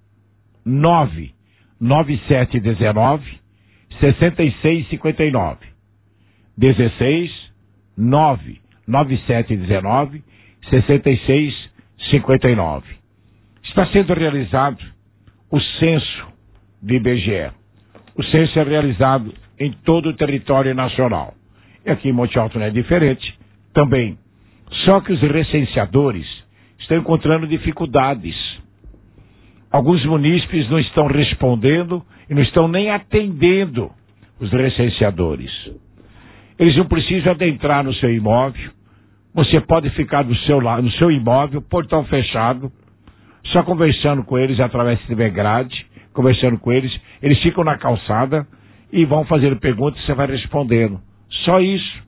nove nove sete um nove, seis seis cinco nove. dezesseis, nove nove sete um nove, seis seis cinco nove. Está sendo realizado o censo do I B G E. O censo é realizado em todo o território nacional. E aqui em Monte Alto não é diferente também. Só que os recenseadores estão encontrando dificuldades. Alguns munícipes não estão respondendo e não estão nem atendendo os recenseadores. Eles não precisam adentrar no seu imóvel. Você pode ficar do seu lado, no seu imóvel, portão fechado, só conversando com eles através de grade, conversando com eles. Eles ficam na calçada e vão fazer perguntas e você vai respondendo. Só isso.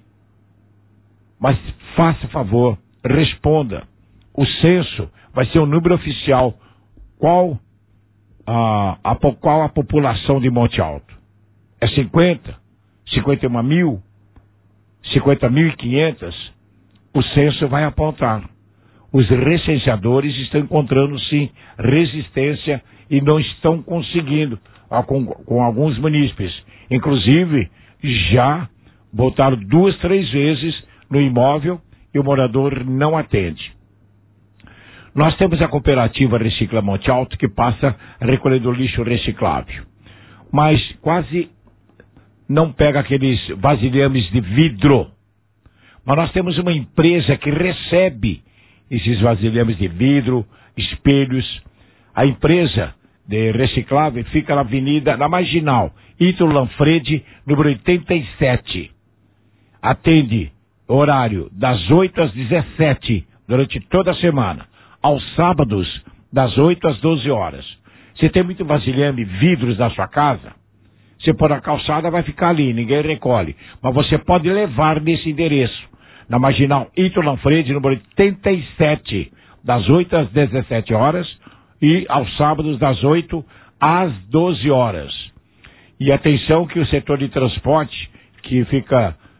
Mas faça favor, responda. O censo vai ser um número oficial. Qual a, a, qual a população de Monte Alto? É cinquenta? cinquenta e um mil? cinquenta mil e quinhentos? O censo vai apontar. Os recenseadores estão encontrando, sim, resistência e não estão conseguindo ó, com, com alguns munícipes. Inclusive, já voltaram duas, três vezes no imóvel e o morador não atende. Nós temos a cooperativa Recicla Monte Alto, que passa recolhendo lixo reciclável. Mas quase não pega aqueles vasilhames de vidro. Mas nós temos uma empresa que recebe esses vasilhames de vidro, espelhos. A empresa de reciclável fica na avenida, na Marginal, Ítalo Lanfredi, número oitenta e sete. Atende horário das oito às dezessete, durante toda a semana. Aos sábados, das oito às doze horas. Você tem muito vasilhame, vidros na sua casa? Você pôr na calçada, vai ficar ali, ninguém recolhe. Mas você pode levar nesse endereço. Na Marginal Ítalo Lanfredi, número oitenta e sete, das oito às dezessete horas e aos sábados das oito às doze horas. E atenção que o setor de transporte, que fica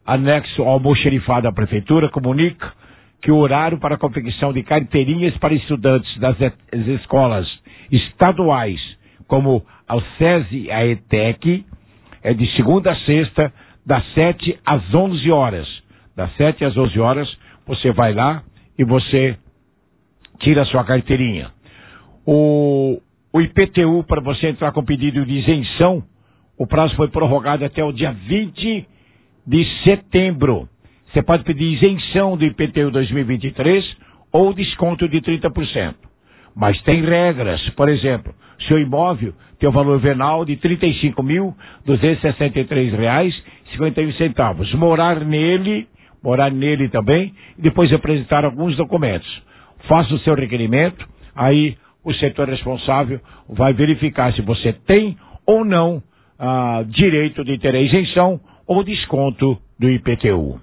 anexo ao almoxerifado da Prefeitura, comunica que o horário para a confecção de carteirinhas para estudantes das escolas estaduais, como a SESI e a ETEC, é de segunda a sexta, das sete às onze horas. Das sete às onze horas, você vai lá e você tira a sua carteirinha. O, o I P T U, para você entrar com pedido de isenção, o prazo foi prorrogado até o dia vinte de setembro. Você pode pedir isenção do I P T U dois mil e vinte e três ou desconto de trinta por cento. Mas tem regras. Por exemplo, seu imóvel tem o valor venal de trinta e cinco mil duzentos e sessenta e três reais e cinquenta e um centavos. Morar nele, morar nele também, e depois apresentar alguns documentos. Faça o seu requerimento, aí o setor responsável vai verificar se você tem ou não ah, direito de ter a isenção ou desconto do I P T U.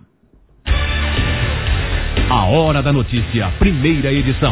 A Hora da Notícia, primeira edição.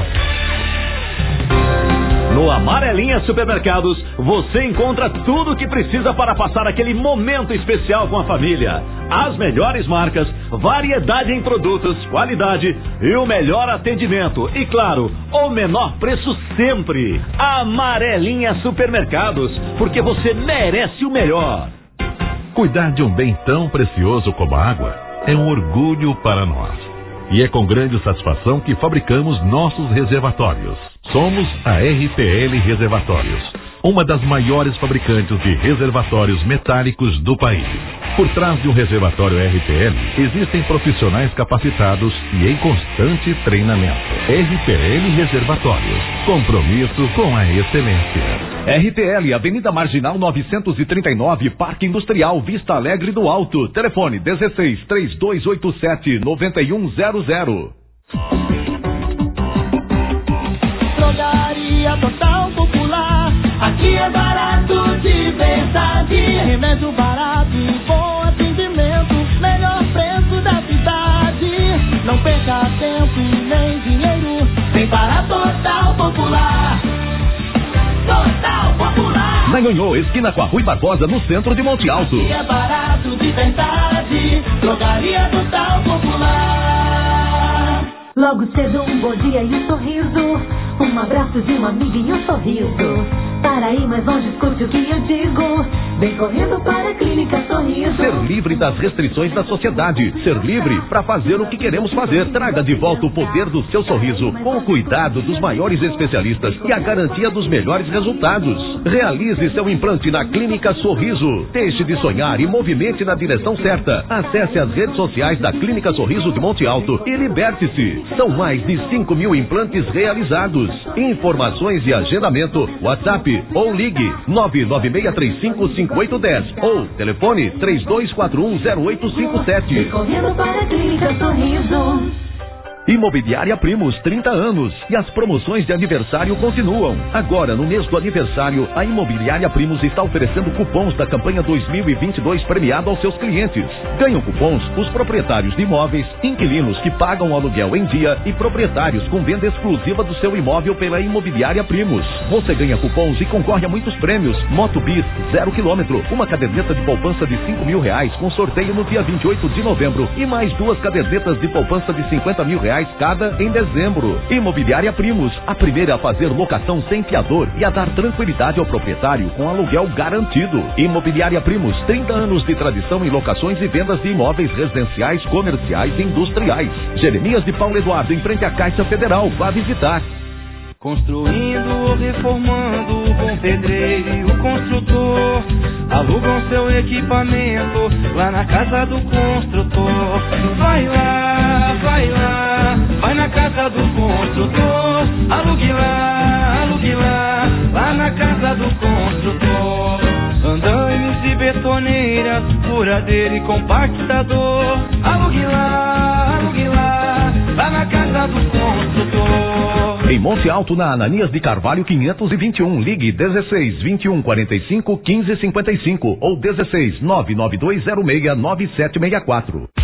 No Amarelinha Supermercados, você encontra tudo o que precisa para passar aquele momento especial com a família. As melhores marcas, variedade em produtos, qualidade e o melhor atendimento. E claro, o menor preço sempre. Amarelinha Supermercados, porque você merece o melhor. Cuidar de um bem tão precioso como a água é um orgulho para nós. E é com grande satisfação que fabricamos nossos reservatórios. Somos a R P L Reservatórios, uma das maiores fabricantes de reservatórios metálicos do país. Por trás de um reservatório R P L, existem profissionais capacitados e em constante treinamento. R P L Reservatórios, compromisso com a excelência. R P L, Avenida Marginal novecentos e trinta e nove, Parque Industrial, Vista Alegre do Alto. Telefone dezesseis, três dois oito sete, nove um zero zero. Drogaria Total Popular, aqui é barato de verdade. Remédio barato e bom atendimento, melhor preço da cidade. Não perca tempo e nem dinheiro, vem para Total Popular. Total Popular. Na Nhonhô, esquina com a Rui Barbosa, no centro de Monte Alto. Aqui é barato de verdade, Drogaria Total Popular. Logo cedo um bom dia e um sorriso, um abraço de uma amiga e um sorriso. Para ir mais longe, escute o que eu digo, vem correndo para a Clínica Sorriso. Ser livre das restrições da sociedade, ser livre para fazer o que queremos fazer. Traga de volta o poder do seu sorriso, com o cuidado dos maiores especialistas e a garantia dos melhores resultados. Realize seu implante na Clínica Sorriso. Deixe de sonhar e movimente na direção certa. Acesse as redes sociais da Clínica Sorriso de Monte Alto e liberte-se. São mais de cinco mil implantes realizados. Informações e agendamento, WhatsApp ou ligue nove nove seis três cinco, cinco oito um zero ou telefone três dois quatro um zero oito cinco sete. Correndo para a Clínica Sorriso. Imobiliária Primos, trinta anos. E as promoções de aniversário continuam. Agora, no mês do aniversário, a Imobiliária Primos está oferecendo cupons da campanha dois mil e vinte e dois premiado aos seus clientes. Ganham cupons os proprietários de imóveis, inquilinos que pagam o aluguel em dia e proprietários com venda exclusiva do seu imóvel pela Imobiliária Primos. Você ganha cupons e concorre a muitos prêmios. Moto Bis, zero quilômetro. Uma caderneta de poupança de cinco mil reais com sorteio no dia vinte e oito de novembro. E mais duas cadernetas de poupança de cinquenta mil reais cada em dezembro. Imobiliária Primos, a primeira a fazer locação sem fiador e a dar tranquilidade ao proprietário com aluguel garantido. Imobiliária Primos, trinta anos de tradição em locações e vendas de imóveis residenciais, comerciais e industriais. Jeremias de Paulo Eduardo, em frente à Caixa Federal. Vá visitar. Construindo ou reformando com pedreiro e o construtor alugam seu equipamento lá na casa do construtor. Vai lá, vai lá, vai na casa do construtor. Alugue lá, alugue lá, lá na casa do construtor. Andaimes e betoneiras, furadeira e compactador. Alugue lá, alugue lá, lá na casa do construtor. Em Monte Alto, na Ananias de Carvalho quinhentos e vinte e um, ligue dezesseis, vinte e um, quarenta e cinco, quinze, cinquenta e cinco ou dezesseis, nove nove dois zero seis, nove sete seis quatro.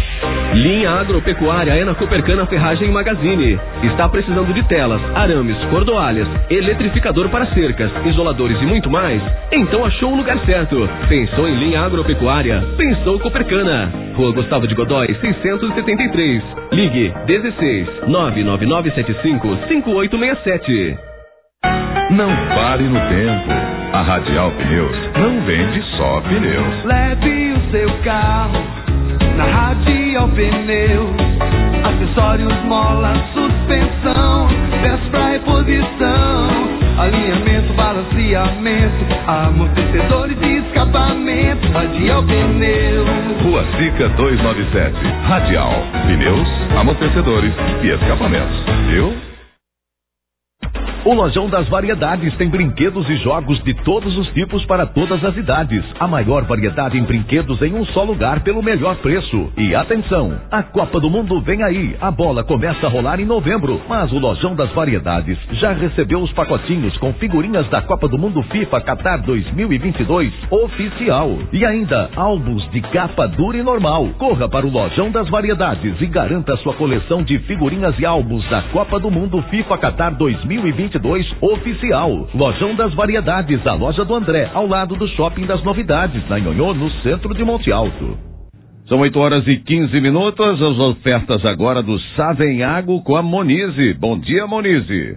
Linha Agropecuária é na Copercana Ferragem Magazine. Está precisando de telas, arames, cordoalhas, eletrificador para cercas, isoladores e muito mais? Então achou o lugar certo. Pensou em linha agropecuária? Pensou Copercana. Rua Gustavo de Godói, seiscentos e setenta e três. Ligue dezesseis, nove nove nove sete cinco, cinco oito seis sete. Não pare no tempo. A Radial Pneus não vende só pneus. Leve o seu carro na Radial Pneus. Acessórios, mola, suspensão, peças pra reposição, alinhamento, balanceamento, amortecedores e escapamento. Radial Pneus. Rua Sica duzentos e noventa e sete. Radial Pneus, amortecedores e escapamentos. Viu? O Lojão das Variedades tem brinquedos e jogos de todos os tipos para todas as idades. A maior variedade em brinquedos em um só lugar pelo melhor preço. E atenção, a Copa do Mundo vem aí. A bola começa a rolar em novembro, mas o Lojão das Variedades já recebeu os pacotinhos com figurinhas da Copa do Mundo FIFA Qatar dois mil e vinte e dois oficial. E ainda álbuns de capa dura e normal. Corra para o Lojão das Variedades e garanta sua coleção de figurinhas e álbuns da Copa do Mundo FIFA Qatar dois mil e vinte e dois oficial. Lojão das Variedades, a loja do André, ao lado do Shopping das Novidades, na Nhonhô, no centro de Monte Alto. São oito horas e quinze minutos, as ofertas agora do Savenhago com a Monize. Bom dia, Monize.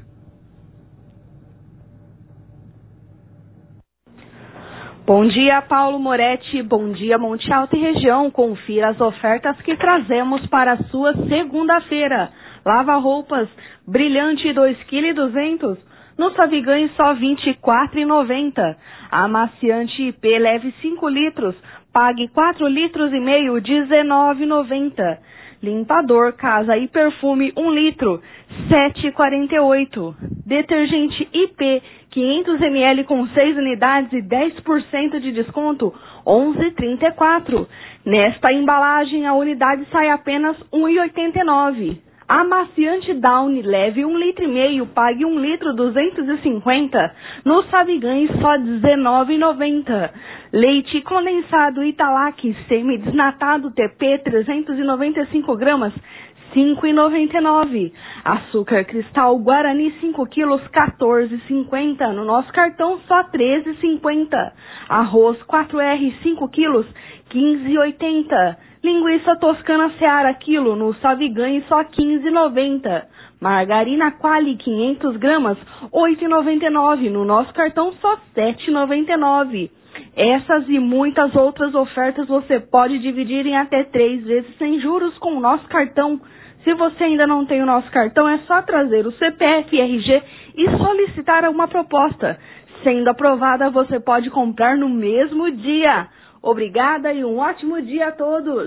Bom dia, Paulo Moretti. Bom dia, Monte Alto e região. Confira as ofertas que trazemos para a sua segunda-feira. Lava-roupas Brilhante dois quilos e duzentos. No Savigães só vinte e quatro reais e noventa centavos. Amaciante I P leve cinco litros. Pague quatro litros e meio, dezenove reais e noventa centavos. Limpador Casa e Perfume um litro, sete reais e quarenta e oito centavos. Detergente I P quinhentos mililitros com seis unidades e dez por cento de desconto, onze reais e trinta e quatro centavos. Nesta embalagem a unidade sai apenas um real e oitenta e nove centavos. Amaciante Downy leve um litro e meio, pague um litro duzentos e cinquenta. No Savigães só dezenove reais e noventa centavos. Leite condensado Italac semi-desnatado T P trezentos e noventa e cinco gramas, cinco reais e noventa e nove centavos. Açúcar cristal Guarani cinco quilos, quatorze reais e cinquenta centavos. No nosso cartão só treze reais e cinquenta centavos. Arroz quatro R cinco quilos, quinze reais e oitenta centavos. Linguiça toscana Seara quilo, no Savigães só quinze reais e noventa centavos. Margarina Quali quinhentas gramas, oito reais e noventa e nove centavos. No nosso cartão só sete reais e noventa e nove centavos. Essas e muitas outras ofertas você pode dividir em até três vezes sem juros com o nosso cartão. Se você ainda não tem o nosso cartão, é só trazer o C P F e R G e solicitar uma proposta. Sendo aprovada, você pode comprar no mesmo dia. Obrigada e um ótimo dia a todos.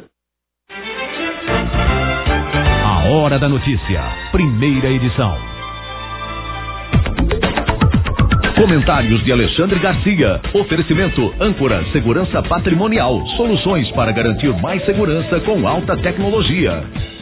A Hora da Notícia, primeira edição. Comentários de Alexandre Garcia. Oferecimento Âncora Segurança Patrimonial. Soluções para garantir mais segurança com alta tecnologia.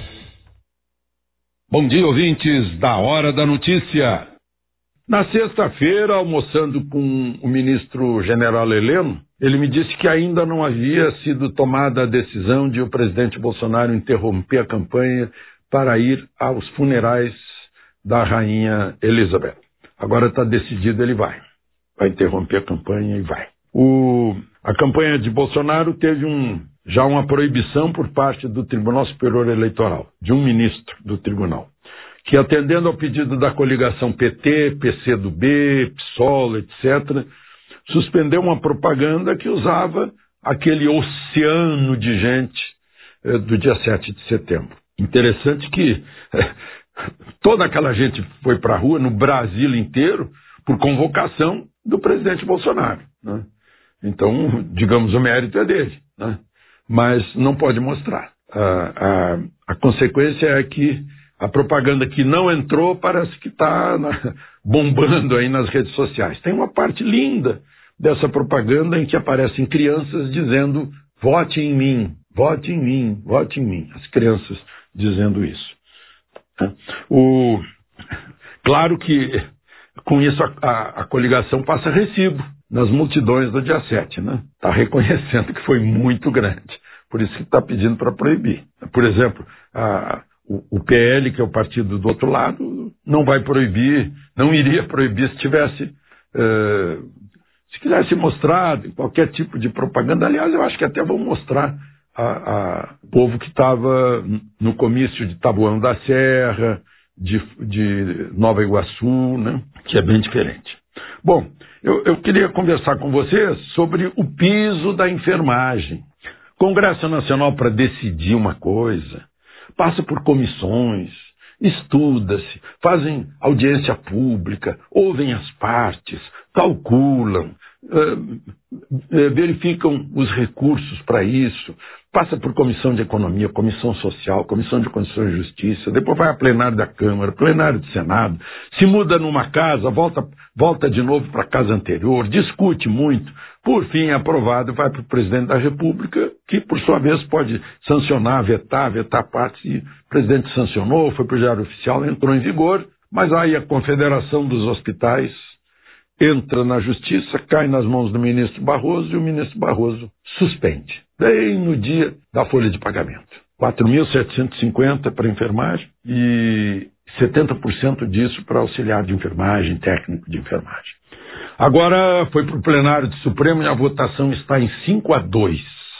Bom dia, ouvintes da Hora da Notícia. Na sexta-feira, almoçando com o ministro general Heleno, ele me disse que ainda não havia sido tomada a decisão de o presidente Bolsonaro interromper a campanha para ir aos funerais da rainha Elizabeth. Agora está decidido, ele vai. Vai interromper a campanha e vai. O, a campanha de Bolsonaro teve um, já uma proibição por parte do Tribunal Superior Eleitoral, de um ministro do tribunal, que atendendo ao pedido da coligação P T, P C do B, PSOL, etcétera, suspendeu uma propaganda que usava aquele oceano de gente eh, do dia sete de setembro. Interessante que eh, toda aquela gente foi para a rua no Brasil inteiro por convocação do presidente Bolsonaro, né? Então, digamos, o mérito é dele, né? Mas não pode mostrar. A, a, a consequência é que a propaganda que não entrou parece que está bombando aí nas redes sociais. Tem uma parte linda dessa propaganda em que aparecem crianças dizendo vote em mim, vote em mim, vote em mim. As crianças dizendo isso. O... Claro que com isso a, a, a coligação passa recibo nas multidões do dia sete, né? Está reconhecendo que foi muito grande, Por isso que está pedindo para proibir. Por exemplo, a, o, o P L, que é o partido do outro lado, não vai proibir, não iria proibir se tivesse, uh, se quisesse mostrar qualquer tipo de propaganda. Aliás, eu acho que até vão mostrar o povo que estava no comício de Taboão da Serra, de, de Nova Iguaçu, né? Que é bem diferente. Bom, eu, eu queria conversar com vocês sobre o piso da enfermagem. Congresso Nacional, para decidir uma coisa, passa por comissões, estuda-se, fazem audiência pública, ouvem as partes, calculam, uh, verificam os recursos para isso, passa por comissão de economia, comissão social, comissão de Constituição e Justiça, depois vai a plenário da Câmara, plenário do Senado, se muda numa casa, volta, volta de novo para a casa anterior, discute muito, por fim é aprovado e vai para o presidente da República, que por sua vez pode sancionar, vetar, vetar partes, e o presidente sancionou, foi para o Diário Oficial, entrou em vigor, mas aí a Confederação dos Hospitais entra na Justiça, cai nas mãos do ministro Barroso e o ministro Barroso suspende. Bem no dia da folha de pagamento. quatro mil setecentos e cinquenta para enfermagem e setenta por cento disso para auxiliar de enfermagem, técnico de enfermagem. Agora foi para o plenário do Supremo e a votação está em cinco a dois.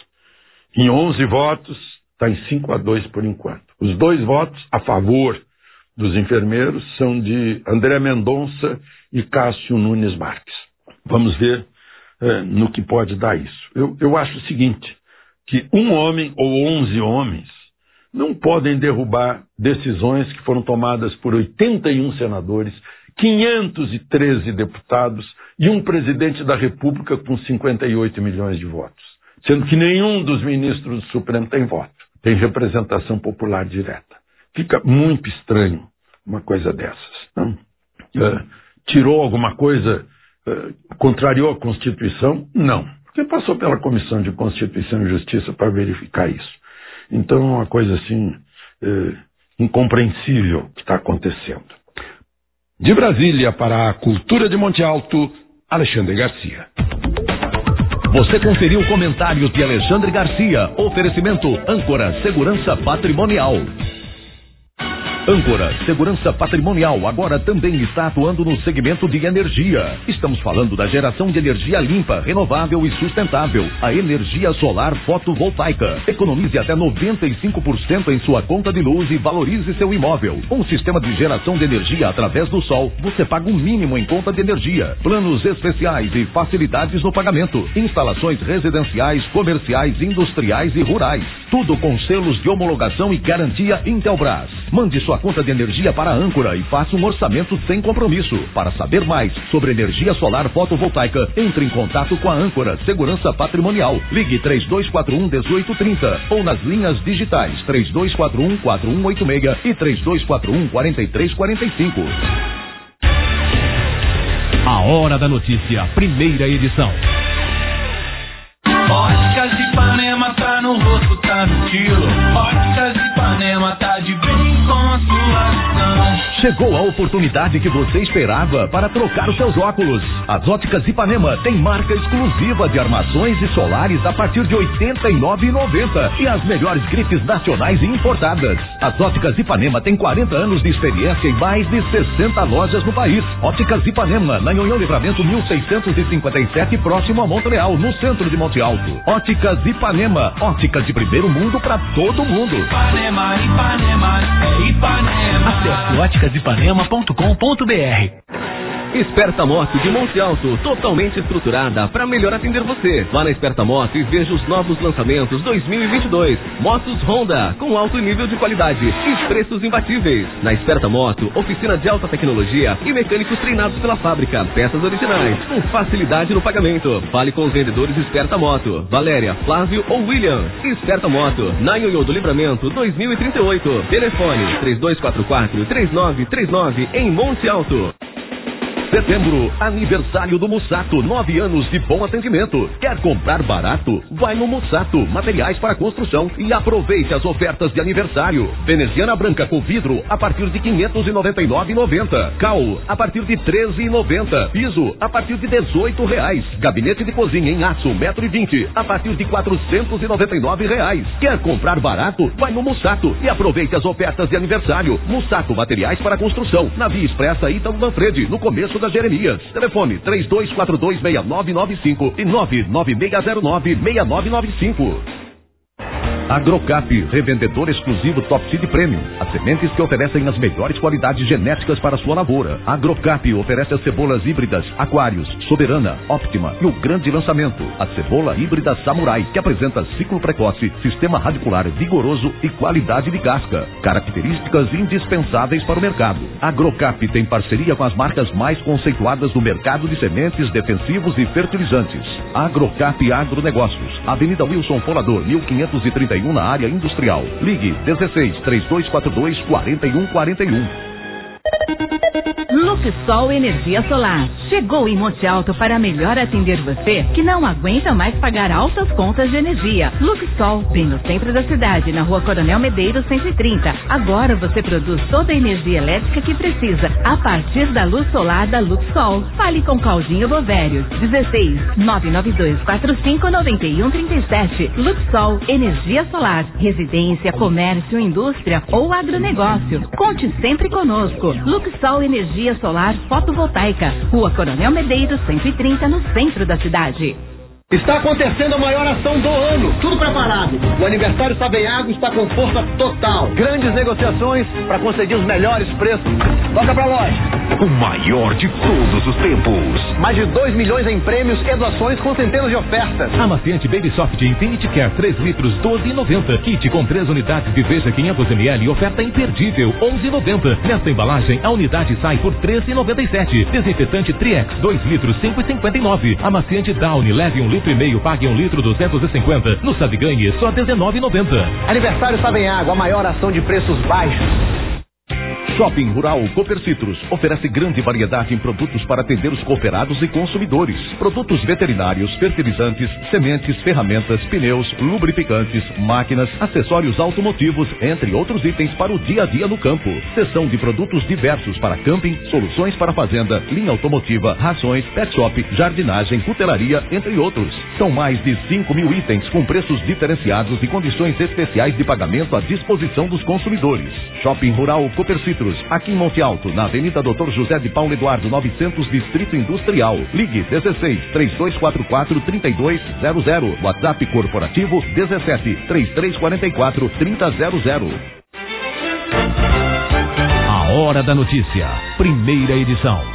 Em onze votos, está em cinco a dois por enquanto. Os dois votos a favor dos enfermeiros são de André Mendonça e Cássio Nunes Marques. Vamos ver eh, no que pode dar isso. Eu, eu acho o seguinte, que um homem ou onze homens não podem derrubar decisões que foram tomadas por oitenta e um senadores, quinhentos e treze deputados e um presidente da República com cinquenta e oito milhões de votos, sendo que nenhum dos ministros do Supremo tem voto, tem representação popular direta. Fica muito estranho uma coisa dessas. Não? Uh, tirou alguma coisa, uh, contrariou a Constituição? Não. Porque passou pela Comissão de Constituição e Justiça para verificar isso. Então é uma coisa assim, uh, incompreensível que está acontecendo. De Brasília para a Cultura de Monte Alto, Alexandre Garcia. Você conferiu o comentário de Alexandre Garcia. Oferecimento Âncora Segurança Patrimonial. Âncora Segurança Patrimonial agora também está atuando no segmento de energia. Estamos falando da geração de energia limpa, renovável e sustentável. A energia solar fotovoltaica. Economize até noventa e cinco por cento em sua conta de luz e valorize seu imóvel. Um sistema de geração de energia através do sol. Você paga o mínimo em conta de energia. Planos especiais e facilidades no pagamento. Instalações residenciais, comerciais, industriais e rurais. Tudo com selos de homologação e garantia Intelbras. Mande sua conta de energia para a Âncora e faça um orçamento sem compromisso. Para saber mais sobre energia solar fotovoltaica, entre em contato com a Âncora Segurança Patrimonial. Ligue três dois quatro um, um oito três zero ou nas linhas digitais três dois quatro um, quatro um oito seis e três dois quatro um, quatro três quatro cinco. A Hora da Notícia, primeira edição. Óticas Ipanema tá no rosto, tá no estilo. Óticas Ipanema tá de bem com a sua visão. Chegou a oportunidade que você esperava para trocar os seus óculos. As Óticas Ipanema tem marca exclusiva de armações e solares a partir de oitenta e nove reais e noventa centavos e as melhores grifes nacionais e importadas. As Óticas Ipanema tem quarenta anos de experiência e mais de sessenta lojas no país. Óticas Ipanema, na Nhonhão Livramento mil seiscentos e cinquenta e sete, próximo a Montreal, no centro de Monte Alto. Óticas Ipanema, óticas de primeiro mundo para todo mundo. Ipanema, Ipanema, é Ipanema. Acesse óticas ipanema ponto com ponto br. Esperta Moto de Monte Alto, totalmente estruturada para melhor atender você. Vá na Esperta Moto e veja os novos lançamentos dois mil e vinte e dois. Motos Honda, com alto nível de qualidade e preços imbatíveis. Na Esperta Moto, oficina de alta tecnologia e mecânicos treinados pela fábrica. Peças originais, com facilidade no pagamento. Fale com os vendedores Esperta Moto, Valéria, Flávio ou William. Esperta Moto, na Nhonhão do Livramento dois mil e trinta e oito. Telefone três dois quatro quatro, três nove três nove em Monte Alto. Setembro, aniversário do Mussato, nove anos de bom atendimento. Quer comprar barato? Vai no Mussato, materiais para construção, e aproveite as ofertas de aniversário. Veneziana branca com vidro a partir de quinhentos e noventa e nove reais e noventa centavos. Cal a partir de treze reais e noventa centavos. Piso a partir de dezoito reais. Gabinete de cozinha em aço um metro e vinte a partir de quatrocentos e noventa e nove reais. Quer comprar barato? Vai no Mussato e aproveite as ofertas de aniversário. Mussato, materiais para construção, na Via Expressa Ítalo Manfredi, no começo da Jeremias. Telefone três dois quatro dois, seis nove nove cinco e nove nove seis zero nove, seis nove nove cinco. Agrocap, revendedor exclusivo Top Seed Premium. As sementes que oferecem as melhores qualidades genéticas para sua lavoura. Agrocap oferece as cebolas híbridas Aquários, Soberana, Optima e o grande lançamento, a cebola híbrida Samurai, que apresenta ciclo precoce, sistema radicular vigoroso e qualidade de casca. Características indispensáveis para o mercado. Agrocap tem parceria com as marcas mais conceituadas do mercado de sementes, defensivos e fertilizantes. Agrocap Agronegócios, Avenida Wilson Folador, mil quinhentos e trinta e um, na área industrial. Ligue dezesseis, três dois quatro dois, quatro um quatro um. Luxol Energia Solar. Chegou em Monte Alto para melhor atender você que não aguenta mais pagar altas contas de energia. Luxol, bem no centro da cidade, na Rua Coronel Medeiros cento e trinta. Agora você produz toda a energia elétrica que precisa a partir da luz solar da Luxol. Fale com Claudinho Bovérios. dezesseis, nove nove dois quatro cinco nove um três sete. Luxol Energia Solar. Residência, comércio, indústria ou agronegócio. Conte sempre conosco. Luxol Energia Solar Fotovoltaica, Rua Coronel Medeiros cento e trinta, no centro da cidade. Está acontecendo a maior ação do ano, tudo preparado. O aniversário Saveago está com força total. Grandes negociações para conseguir os melhores preços. Toca pra loja. O maior de todos os tempos. Mais de dois milhões em prêmios e doações com centenas de ofertas. Amaciante Baby Soft Infinity Care três litros, doze reais e noventa centavos. Kit com três unidades de Veja quinhentos mililitros, oferta imperdível, onze reais e noventa centavos. Nesta embalagem, a unidade sai por treze reais e noventa e sete centavos. Desinfetante Triex, dois litros, cinco reais e cinquenta e nove centavos. Amaciante Downy, leve um litro e meio, pague um litro, duzentos e cinquenta. No Sabe Ganhe, só dezenove reais e noventa centavos. Aniversário Saveago, a maior ação de preços baixos. Shopping Rural Cooper Citrus oferece grande variedade em produtos para atender os cooperados e consumidores. Produtos veterinários, fertilizantes, sementes, ferramentas, pneus, lubrificantes, máquinas, acessórios automotivos, entre outros itens para o dia a dia no campo. Seção de produtos diversos para camping, soluções para fazenda, linha automotiva, rações, pet shop, jardinagem, cutelaria, entre outros. São mais de cinco mil itens com preços diferenciados e condições especiais de pagamento à disposição dos consumidores. Shopping Rural Cooper Citrus, aqui em Monte Alto, na Avenida doutor José de Paulo Eduardo, novecentos, Distrito Industrial. Ligue dezesseis, três dois quatro quatro, três dois zero zero. WhatsApp corporativo dezessete, três três quatro quatro, trinta zero zero. A Hora da Notícia, primeira edição.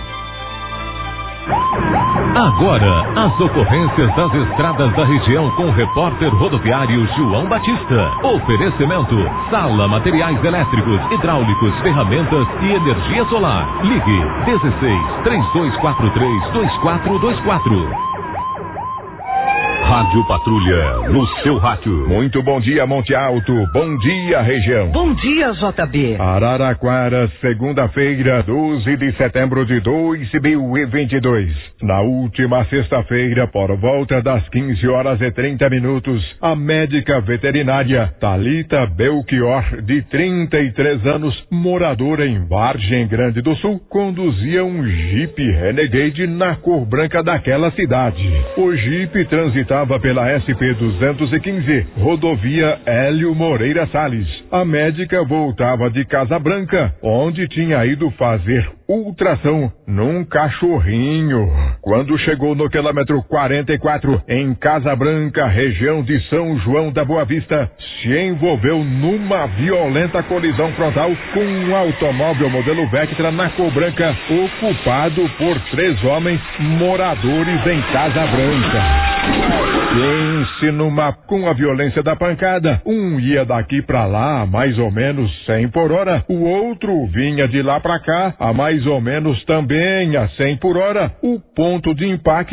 Agora, as ocorrências das estradas da região com o repórter rodoviário João Batista. Oferecimento: Sala Materiais Elétricos, Hidráulicos, Ferramentas e Energia Solar. Ligue dezesseis, três dois quatro três, dois quatro dois quatro. Rádio Patrulha, no seu rádio. Muito bom dia, Monte Alto. Bom dia, região. Bom dia, J B. Araraquara, segunda-feira, doze de setembro de dois mil e vinte e dois. Na última sexta-feira, por volta das quinze horas e trinta minutos, a médica veterinária Thalita Belchior, de trinta e três anos, moradora em Vargem Grande do Sul, conduzia um Jeep Renegade na cor branca daquela cidade. O Jeep transitava pela S P duzentos e quinze, rodovia Hélio Moreira Salles. A médica voltava de Casa Branca, onde tinha ido fazer ultrassom num cachorrinho. Quando chegou no quilômetro quarenta e quatro, em Casa Branca, região de São João da Boa Vista, se envolveu numa violenta colisão frontal com um automóvel modelo Vectra na cor branca, ocupado por três homens moradores em Casa Branca. Pense numa com a violência da pancada. Um ia daqui pra lá a mais ou menos cem por hora, o outro vinha de lá pra cá a mais ou menos também a cem por hora. O ponto de impacto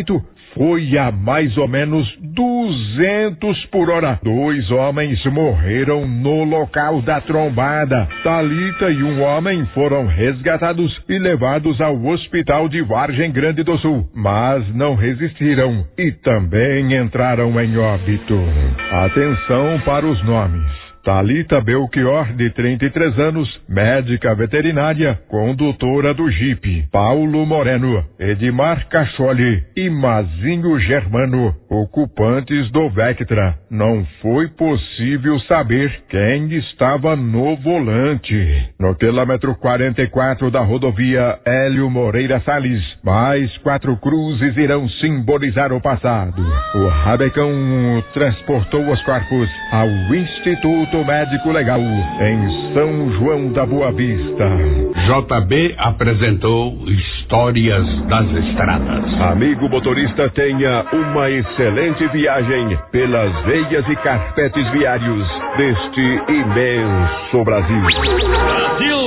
foi a mais ou menos duzentos por hora. Dois homens morreram no local da trombada. Thalita e um homem foram resgatados e levados ao hospital de Vargem Grande do Sul, mas não resistiram e também entraram em óbito. Atenção para os nomes. Thalita Belchior, de trinta e três anos, médica veterinária, condutora do Jeep. Paulo Moreno, Edmar Cacholi e Mazinho Germano, ocupantes do Vectra. Não foi possível saber quem estava no volante. No quilômetro quarenta e quatro da rodovia Hélio Moreira Salles, mais quatro cruzes irão simbolizar o passado. O Rabecão transportou os corpos ao Instituto Médico Legal, em São João da Boa Vista. J B apresentou Histórias das Estradas. Amigo motorista, tenha uma excelente viagem pelas veias e carpetes viários deste imenso Brasil. Brasil!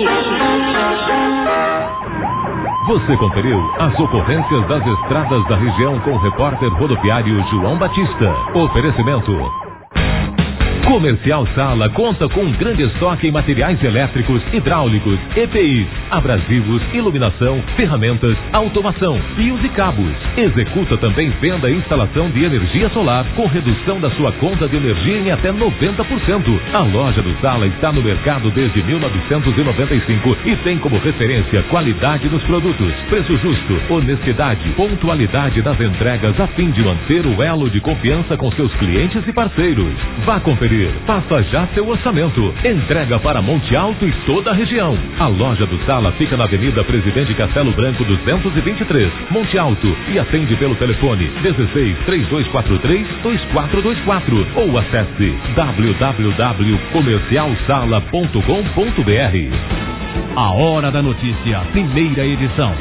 Você conferiu as ocorrências das estradas da região com o repórter rodoviário João Batista. Oferecimento. Comercial Sala conta com um grande estoque em materiais elétricos, hidráulicos, E P Is, abrasivos, iluminação, ferramentas, automação, fios e cabos. Executa também venda e instalação de energia solar com redução da sua conta de energia em até noventa por cento. A loja do Sala está no mercado desde mil novecentos e noventa e cinco e tem como referência qualidade nos produtos, preço justo, honestidade, pontualidade das entregas a fim de manter o elo de confiança com seus clientes e parceiros. Vá conferir. Faça já seu orçamento. Entrega para Monte Alto e toda a região. A loja do Sala fica na Avenida Presidente Castelo Branco duzentos e vinte e três, Monte Alto, e atende pelo telefone dezesseis, três dois quatro três, dois quatro dois quatro ou acesse w w w ponto comercial sala ponto com ponto b r. A Hora da Notícia, primeira edição.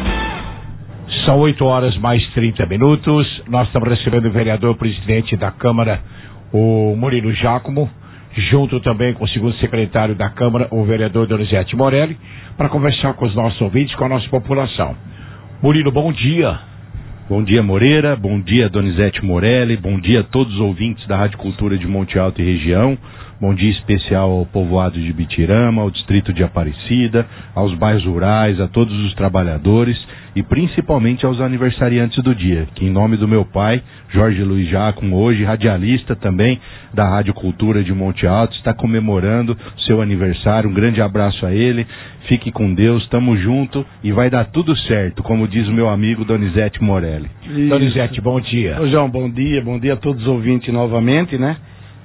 São oito horas mais trinta minutos. Nós estamos recebendo o vereador presidente da Câmara, o Murilo Giacomo, junto também com o segundo secretário da Câmara, o vereador Donizete Morelli, para conversar com os nossos ouvintes, com a nossa população. Murilo, bom dia. Bom dia, Moreira, bom dia, Donizete Morelli, bom dia a todos os ouvintes da Rádio Cultura de Monte Alto e região, bom dia especial ao povoado de Bitirama, ao distrito de Aparecida, aos bairros rurais, a todos os trabalhadores e principalmente aos aniversariantes do dia, que em nome do meu pai, Jorge Luiz Giacomo, hoje radialista também da Rádio Cultura de Monte Alto, está comemorando seu aniversário. Um grande abraço a ele, fique com Deus, tamo junto e vai dar tudo certo, como diz o meu amigo Donizete Morelli. Isso. Donizete, bom dia. Ô João, bom dia, bom dia a todos os ouvintes novamente, né?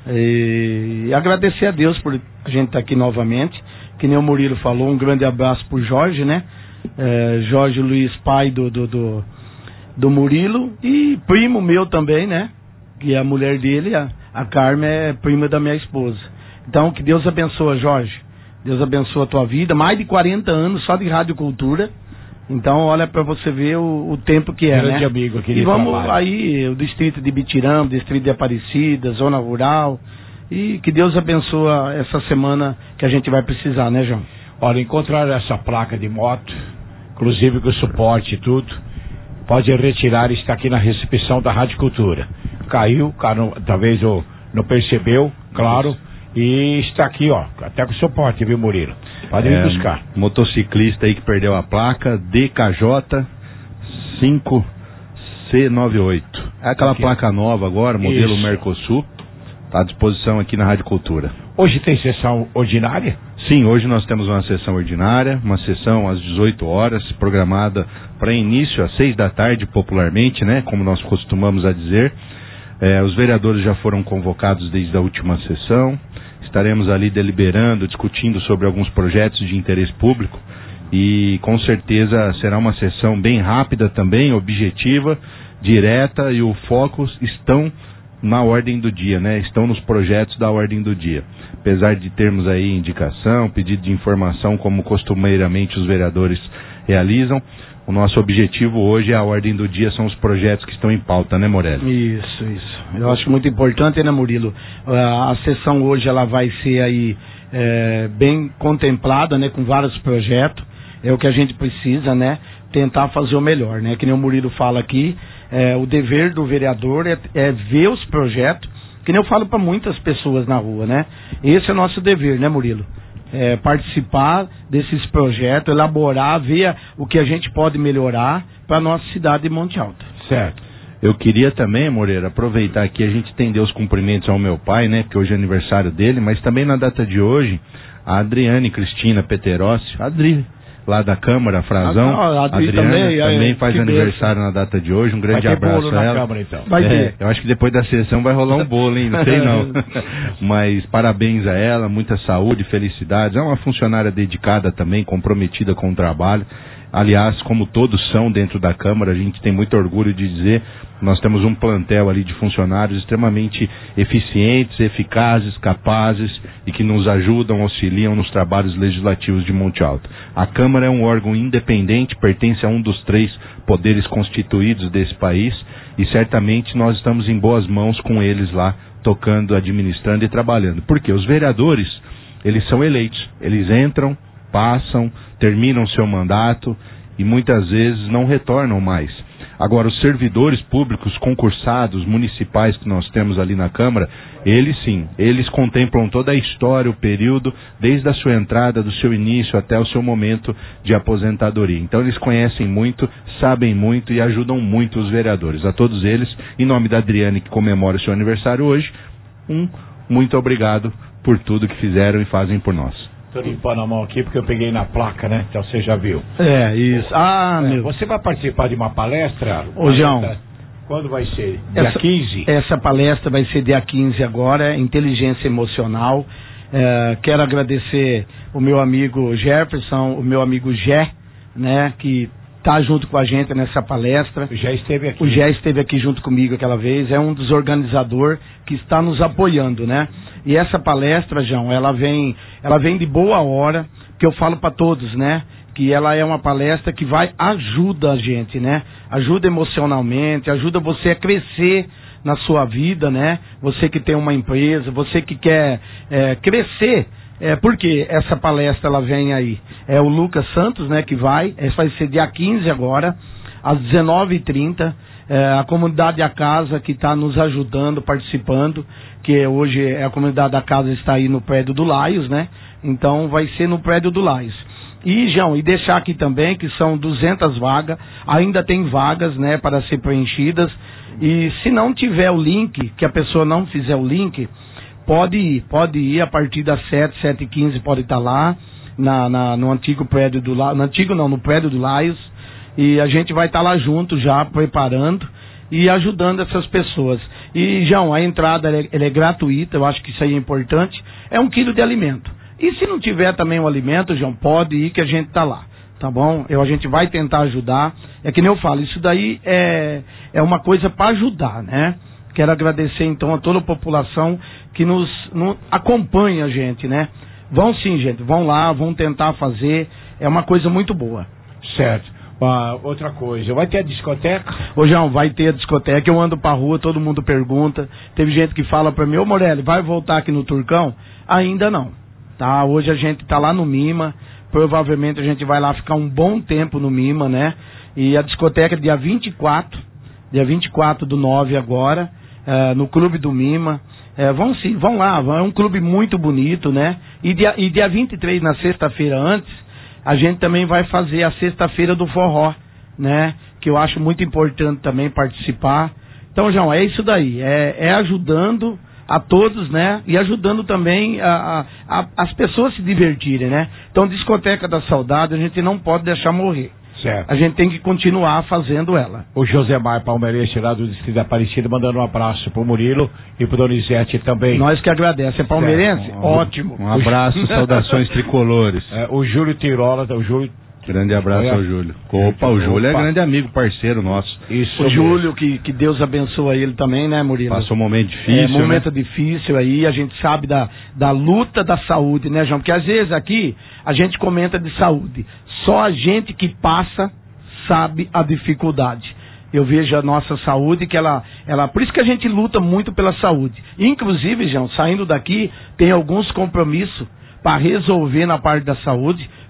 E, e agradecer a Deus por a gente estar aqui novamente, que nem o Murilo falou, um grande abraço pro Jorge, né? É, Jorge Luiz, pai do, do, do, do Murilo e primo meu também, né? Que é a mulher dele, a, a Carmen é prima da minha esposa. Então, que Deus abençoe, Jorge. Deus abençoe a tua vida. Mais de quarenta anos só de Rádio Cultura. Então, olha para você ver o, o tempo que é, grande né? amigo, e vamos falar. aí, o distrito de Bitirama, distrito de Aparecida, zona rural. E que Deus abençoe essa semana que a gente vai precisar, né, João? Olha, encontrar essa placa de moto, inclusive com suporte e tudo, pode retirar, está aqui na recepção da Rádio Cultura. Caiu, cara, talvez não, não percebeu, claro, e está aqui, ó, até com suporte, viu, Murilo? Pode é, vir buscar. Motociclista aí que perdeu a placa, D K J cinco C noventa e oito. É aquela aqui, placa nova agora, modelo Isso. Mercosul, está à disposição aqui na Rádio Cultura. Hoje tem sessão ordinária? Sim, hoje nós temos uma sessão ordinária, uma sessão às dezoito horas, programada para início às seis da tarde, popularmente, né, como nós costumamos a dizer. É, os vereadores já foram convocados desde a última sessão, estaremos ali deliberando, discutindo sobre alguns projetos de interesse público e com certeza será uma sessão bem rápida também, objetiva, direta, e o foco estão na ordem do dia, né? Estão nos projetos da ordem do dia. Apesar de termos aí indicação, pedido de informação, como costumeiramente os vereadores realizam, o nosso objetivo hoje, a ordem do dia, são os projetos que estão em pauta, né, Morelli? Isso, isso. Eu acho muito importante, né, Murilo? A, a sessão hoje, ela vai ser aí é, bem contemplada, né, com vários projetos. é o que a gente precisa, né? Tentar fazer o melhor, né? Que nem o Murilo fala aqui, é, o dever do vereador é, é ver os projetos, que nem eu falo para muitas pessoas na rua, né? Esse é o nosso dever, né, Murilo? É, participar desses projetos, elaborar, ver o que a gente pode melhorar para a nossa cidade de Monte Alto. Certo. Eu queria também, Moreira, aproveitar aqui, a gente estender os cumprimentos ao meu pai, né, porque hoje é aniversário dele, mas também na data de hoje, a Adriane Cristina Peterossi, a Adri, lá da Câmara, Frazão, ah, a Adri Adriana também, também é, faz aniversário na data de hoje, um grande vai ter abraço bolo a na ela. Câmara, então. Vai é, ter. eu acho que depois da sessão vai rolar um bolo, hein, não sei não. Mas parabéns a ela, muita saúde, felicidades, é uma funcionária dedicada também, comprometida com o trabalho. Aliás, como todos são dentro da Câmara, a gente tem muito orgulho de dizer, nós temos um plantel ali de funcionários extremamente eficientes, eficazes, capazes e que nos ajudam, auxiliam nos trabalhos legislativos de Monte Alto. A Câmara é um órgão independente, pertence a um dos três poderes constituídos desse país e certamente nós estamos em boas mãos com eles lá, tocando, administrando e trabalhando. Porque os vereadores, eles são eleitos, eles entram, passam, terminam seu mandato e muitas vezes não retornam mais. Agora, os servidores públicos concursados, municipais que nós temos ali na Câmara, eles sim, eles contemplam toda a história, o período, desde a sua entrada, do seu início até o seu momento de aposentadoria. Então eles conhecem muito, sabem muito e ajudam muito os vereadores. A todos eles, em nome da Adriane, que comemora o seu aniversário hoje, um muito obrigado por tudo que fizeram e fazem por nós. Tô limpando a mão aqui porque eu peguei na placa, né? Então você já viu. É, isso. Ah, é, meu. Você vai participar de uma palestra? Ô, João. Quando vai ser? Dia essa, quinze? Essa palestra vai ser dia quinze agora, Inteligência Emocional. É, quero agradecer o meu amigo Jefferson, o meu amigo Gé, né? Que tá junto com a gente nessa palestra. O Gé esteve aqui. O Gé esteve aqui junto comigo aquela vez. É um dos organizadores que está nos apoiando, né? E essa palestra, João, ela vem, ela vem de boa hora, que eu falo para todos, né? Que ela é uma palestra que vai, ajuda a gente, né? Ajuda emocionalmente, ajuda você a crescer na sua vida, né? Você que tem uma empresa, você que quer é, crescer, é, porque essa palestra ela vem aí. É o Lucas Santos, né, que vai, essa vai ser dia quinze agora, às dezenove e trinta. É, a comunidade da casa que está nos ajudando, participando, que hoje é a comunidade da casa está aí no prédio do Laios, né? Então vai ser no prédio do Laios. E, João, e deixar aqui também que são duzentas vagas, ainda tem vagas, né, para ser preenchidas. E se não tiver o link, que a pessoa não fizer o link, pode ir, pode ir a partir das sete, sete e quinze, pode estar lá, na, na, no antigo prédio do Laios, no antigo não, no prédio do Laios. E a gente vai estar lá junto já, preparando e ajudando essas pessoas. E, João, a entrada ela é, ela é gratuita, eu acho que isso aí é importante. É um quilo de alimento. E se não tiver também o alimento, João, pode ir que a gente está lá, tá bom? Eu, a gente vai tentar ajudar. É que nem eu falo, isso daí é, é uma coisa para ajudar, né? Quero agradecer, então, a toda a população que nos, nos acompanha a gente, né? Vão sim, gente, vão lá, vão tentar fazer. É uma coisa muito boa. Certo. Ah, outra coisa, vai ter a discoteca? Ô, João, vai ter a discoteca. Eu ando pra rua, todo mundo pergunta. Teve gente que fala pra mim, ô Morelli, vai voltar aqui no Turcão? Ainda não, tá? Hoje a gente tá lá no Mima. Provavelmente a gente vai lá ficar um bom tempo no Mima, né? E a discoteca é dia vinte e quatro, dia vinte e quatro do nove agora, é, no Clube do Mima. É, vão sim, vão lá, é um clube muito bonito, né? E dia, e dia vinte e três, na sexta-feira antes, a gente também vai fazer a sexta-feira do forró, né? Que eu acho muito importante também participar. Então, João, é isso daí. É, é ajudando a todos, né? E ajudando também a, a, a, as pessoas se divertirem, né? Então, Discoteca da Saudade, a gente não pode deixar morrer. Certo. A gente tem que continuar fazendo ela. O Josemar Palmeirense lá do Distrito da Aparecida mandando um abraço pro Murilo e pro Donizete também. Nós que agradecemos. É palmeirense? Certo. Ótimo. Um abraço, saudações tricolores. É, o Júlio Tirola, o Júlio... Grande abraço ao Júlio. Opa, o Júlio Opa. é grande amigo, parceiro nosso. Isso. O Júlio, que, que Deus abençoe ele também, né, Murilo? Passou um momento difícil, É, momento né? difícil aí, a gente sabe da, da luta da saúde, né, João? Porque às vezes aqui a gente comenta de saúde. Só a gente que passa sabe a dificuldade. Eu vejo a nossa saúde, que ela, ela... Por isso que a gente luta muito pela saúde. Inclusive, João, saindo daqui, tem alguns compromissos para resolver na parte da saúde,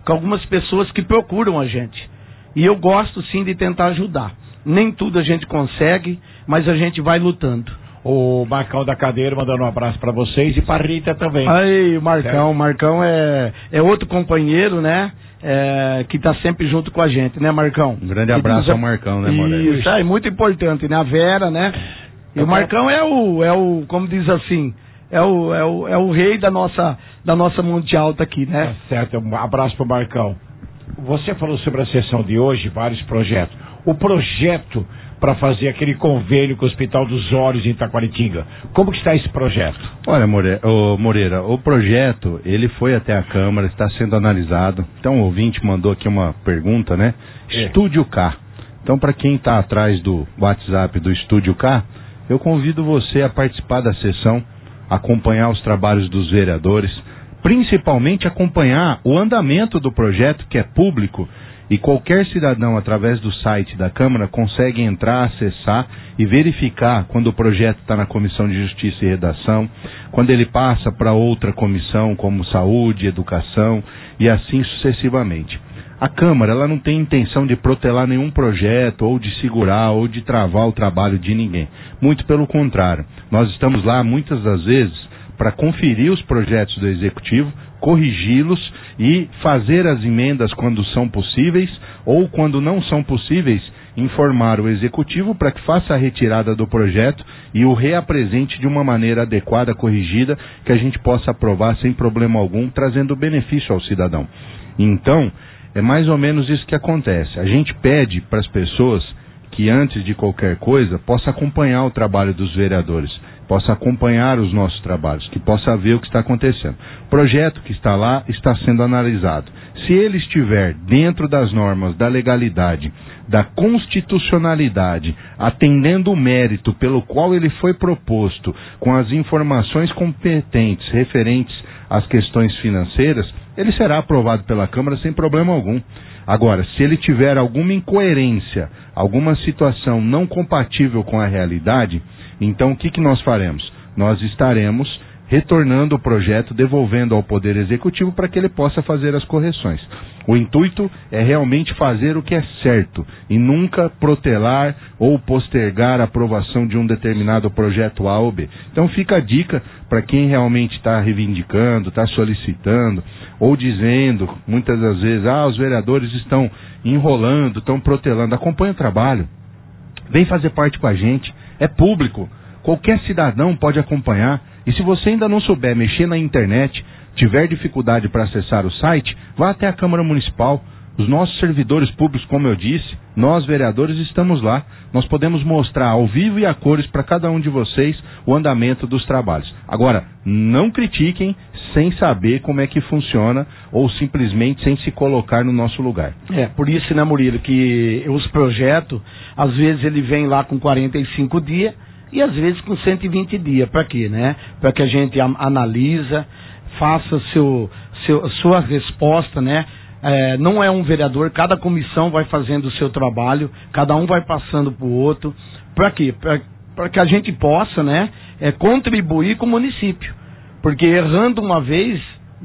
com algumas pessoas que procuram a gente. E eu gosto sim de tentar ajudar. Nem tudo a gente consegue, mas a gente vai lutando. O Marcão da Cadeira mandando um abraço para vocês e para Rita também. Aí, o Marcão, o Marcão é, é outro companheiro, né? É, que tá sempre junto com a gente, né, Marcão? Um grande abraço ao Marcão, né, Moretti? Isso, é muito importante, né? A Vera, né? E o Marcão é o, é o, como diz assim, é o, é o, é o rei da nossa, da nossa Monte Alto aqui, né? Tá certo, um abraço pro Marcão. Você falou sobre a sessão de hoje, vários projetos. O projeto para fazer aquele convênio com o Hospital dos Olhos em Taquaritinga, como que está esse projeto? Olha, Moreira, o, Moreira, o projeto, ele foi até a Câmara, está sendo analisado. Então o ouvinte mandou aqui uma pergunta, né? É. Estúdio K. Então, para quem está atrás do WhatsApp do Estúdio K, eu convido você a participar da sessão, acompanhar os trabalhos dos vereadores, principalmente acompanhar o andamento do projeto, que é público, e qualquer cidadão, através do site da Câmara, consegue entrar, acessar e verificar quando o projeto está na Comissão de Justiça e Redação, quando ele passa para outra comissão, como Saúde, Educação, e assim sucessivamente. A Câmara, ela não tem intenção de protelar nenhum projeto, ou de segurar, ou de travar o trabalho de ninguém. Muito pelo contrário. Nós estamos lá, muitas das vezes, para conferir os projetos do Executivo, corrigi-los e fazer as emendas quando são possíveis, ou quando não são possíveis, informar o Executivo para que faça a retirada do projeto e o reapresente de uma maneira adequada, corrigida, que a gente possa aprovar sem problema algum, trazendo benefício ao cidadão. Então, é mais ou menos isso que acontece. A gente pede para as pessoas que, antes de qualquer coisa, possa acompanhar o trabalho dos vereadores, possa acompanhar os nossos trabalhos, que possa ver o que está acontecendo. O projeto que está lá está sendo analisado. Se ele estiver dentro das normas da legalidade, da constitucionalidade, atendendo o mérito pelo qual ele foi proposto, com as informações competentes referentes às questões financeiras, ele será aprovado pela Câmara sem problema algum. Agora, se ele tiver alguma incoerência, alguma situação não compatível com a realidade, então o que, que nós faremos? Nós estaremos retornando o projeto, devolvendo ao Poder Executivo para que ele possa fazer as correções. O intuito é realmente fazer o que é certo e nunca protelar ou postergar a aprovação de um determinado projeto A ou B. Então fica a dica para quem realmente está reivindicando, está solicitando ou dizendo, muitas das vezes, ah, os vereadores estão enrolando, estão protelando. Acompanhe o trabalho, vem fazer parte com a gente, é público, qualquer cidadão pode acompanhar. E se você ainda não souber mexer na internet, tiver dificuldade para acessar o site, vá até a Câmara Municipal. Os nossos servidores públicos, como eu disse, nós vereadores estamos lá. Nós podemos mostrar ao vivo e a cores para cada um de vocês o andamento dos trabalhos. Agora, não critiquem sem saber como é que funciona ou simplesmente sem se colocar no nosso lugar. É, por isso, né, Murilo, que os projetos, às vezes ele vem lá com quarenta e cinco dias e às vezes com cento e vinte dias. Para quê, né? Para que a gente analisa, faça seu, seu, sua resposta, né? É, não é um vereador, cada comissão vai fazendo o seu trabalho, cada um vai passando para o outro. Para quê? Para que a gente possa, né, é, contribuir com o município. Porque errando uma vez,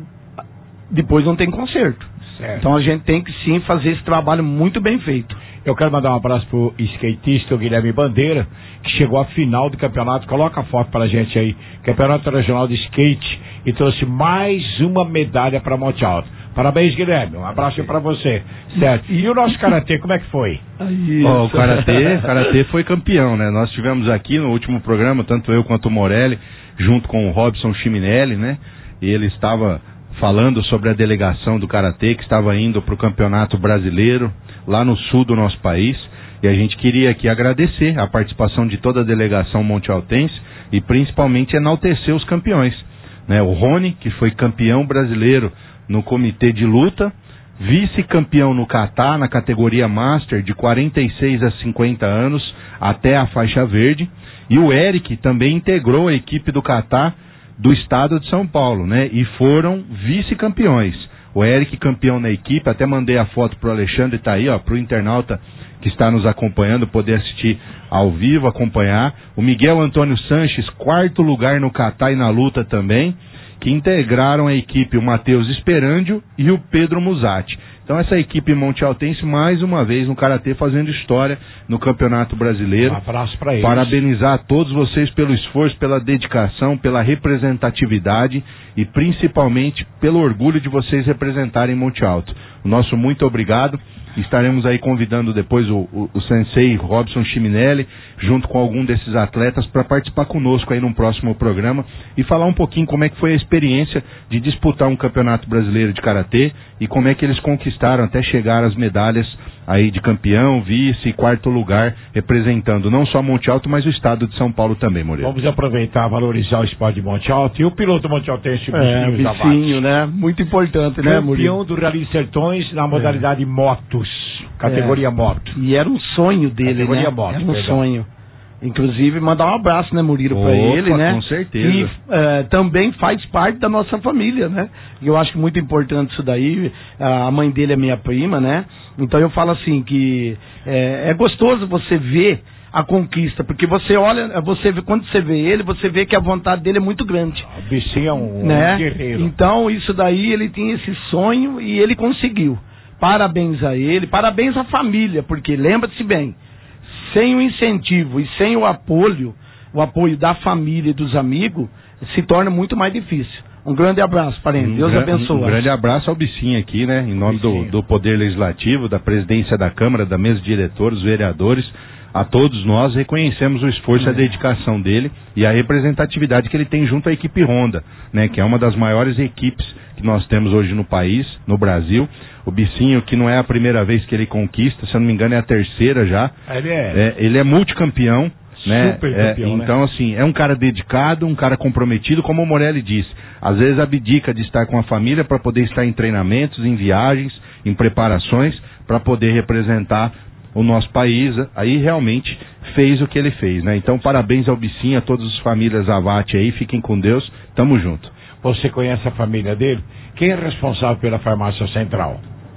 depois não tem conserto. Certo. Então a gente tem que sim fazer esse trabalho muito bem feito. Eu quero mandar um abraço pro skatista, o Guilherme Bandeira, que chegou à final do campeonato. Coloca a foto pra gente aí. Campeonato Regional de Skate, e trouxe mais uma medalha para Monte Alto. Parabéns, Guilherme. Um abraço para você. Certo. E o nosso karatê, como é que foi? Oh, o karatê, karatê foi campeão, né? Nós tivemos aqui no último programa, tanto eu quanto o Morelli, junto com o Robson Chiminelli, né? E ele estava falando sobre a delegação do karatê que estava indo para o Campeonato Brasileiro, lá no sul do nosso país. E a gente queria aqui agradecer a participação de toda a delegação montealtense e principalmente enaltecer os campeões, né? O Rony, que foi campeão brasileiro no comitê de luta, vice-campeão no Catar, na categoria Master, de quarenta e seis a cinquenta anos, até a faixa verde. E o Eric também integrou a equipe do Catar do estado de São Paulo, né? E foram vice-campeões. O Eric campeão na equipe, até mandei a foto pro Alexandre, tá aí, ó, pro internauta que está nos acompanhando, poder assistir ao vivo, acompanhar. O Miguel Antônio Sanches, quarto lugar no Catar e na luta também. que integraram a equipe o Matheus Esperandio e o Pedro Musatti. Então essa equipe montealtense, mais uma vez, no Karatê fazendo história no Campeonato Brasileiro. Um abraço para eles. Parabenizar a todos vocês pelo esforço, pela dedicação, pela representatividade e principalmente pelo orgulho de vocês representarem Monte Alto. O nosso muito obrigado. Estaremos aí convidando depois o, o, o sensei Robson Chiminelli, junto com algum desses atletas, para participar conosco aí num próximo programa e falar um pouquinho como é que foi a experiência de disputar um campeonato brasileiro de karatê e como é que eles conquistaram até chegar às medalhas aí de campeão, vice e quarto lugar, representando não só Monte Alto, mas o estado de São Paulo também, Moreira. Vamos aproveitar, valorizar o esporte de Monte Alto e o piloto Monte Altense, o é, Bicinho, Bicinho, né? Muito importante, né, Murilo? Campeão do Rally Sertões na modalidade é. motos, categoria é. moto. E era um sonho dele, categoria né? moto, era um perdão. sonho. Inclusive, mandar um abraço, né, Murilo, para ele, né? Com certeza. E é, também faz parte da nossa família, né? E eu acho muito importante isso daí. A mãe dele é minha prima, né? Então eu falo assim que é, é gostoso você ver a conquista, porque você olha, você vê, quando você vê ele, você vê que a vontade dele é muito grande. O Bicinho é um, né? um guerreiro. Então, isso daí, ele tinha esse sonho e ele conseguiu. Parabéns a ele, parabéns à família, porque lembre-se bem, sem o incentivo e sem o apoio, o apoio da família e dos amigos, se torna muito mais difícil. Um grande abraço, parente. Um Deus gran, abençoe. Um grande abraço ao Bicinho aqui, né? Em nome do, do Poder Legislativo, da presidência da Câmara, da mesa de diretores, vereadores, a todos nós reconhecemos o esforço e a dedicação dele e a representatividade que ele tem junto à equipe Honda, né? Que é uma das maiores equipes que nós temos hoje no país, no Brasil. O Bicinho, que não é a primeira vez que ele conquista, se eu não me engano é a terceira já. Ele é, é, ele é multicampeão. Né? Super É, campeão, então, né? assim, é um cara dedicado, um cara comprometido, como o Morelli disse. Às vezes abdica de estar com a família para poder estar em treinamentos, em viagens, em preparações, para poder representar o nosso país. Aí realmente fez o que ele fez, né? Então, parabéns ao Bicinho, a todas as famílias Avati aí, fiquem com Deus, tamo junto. Você conhece a família dele? Quem é responsável pela farmácia central?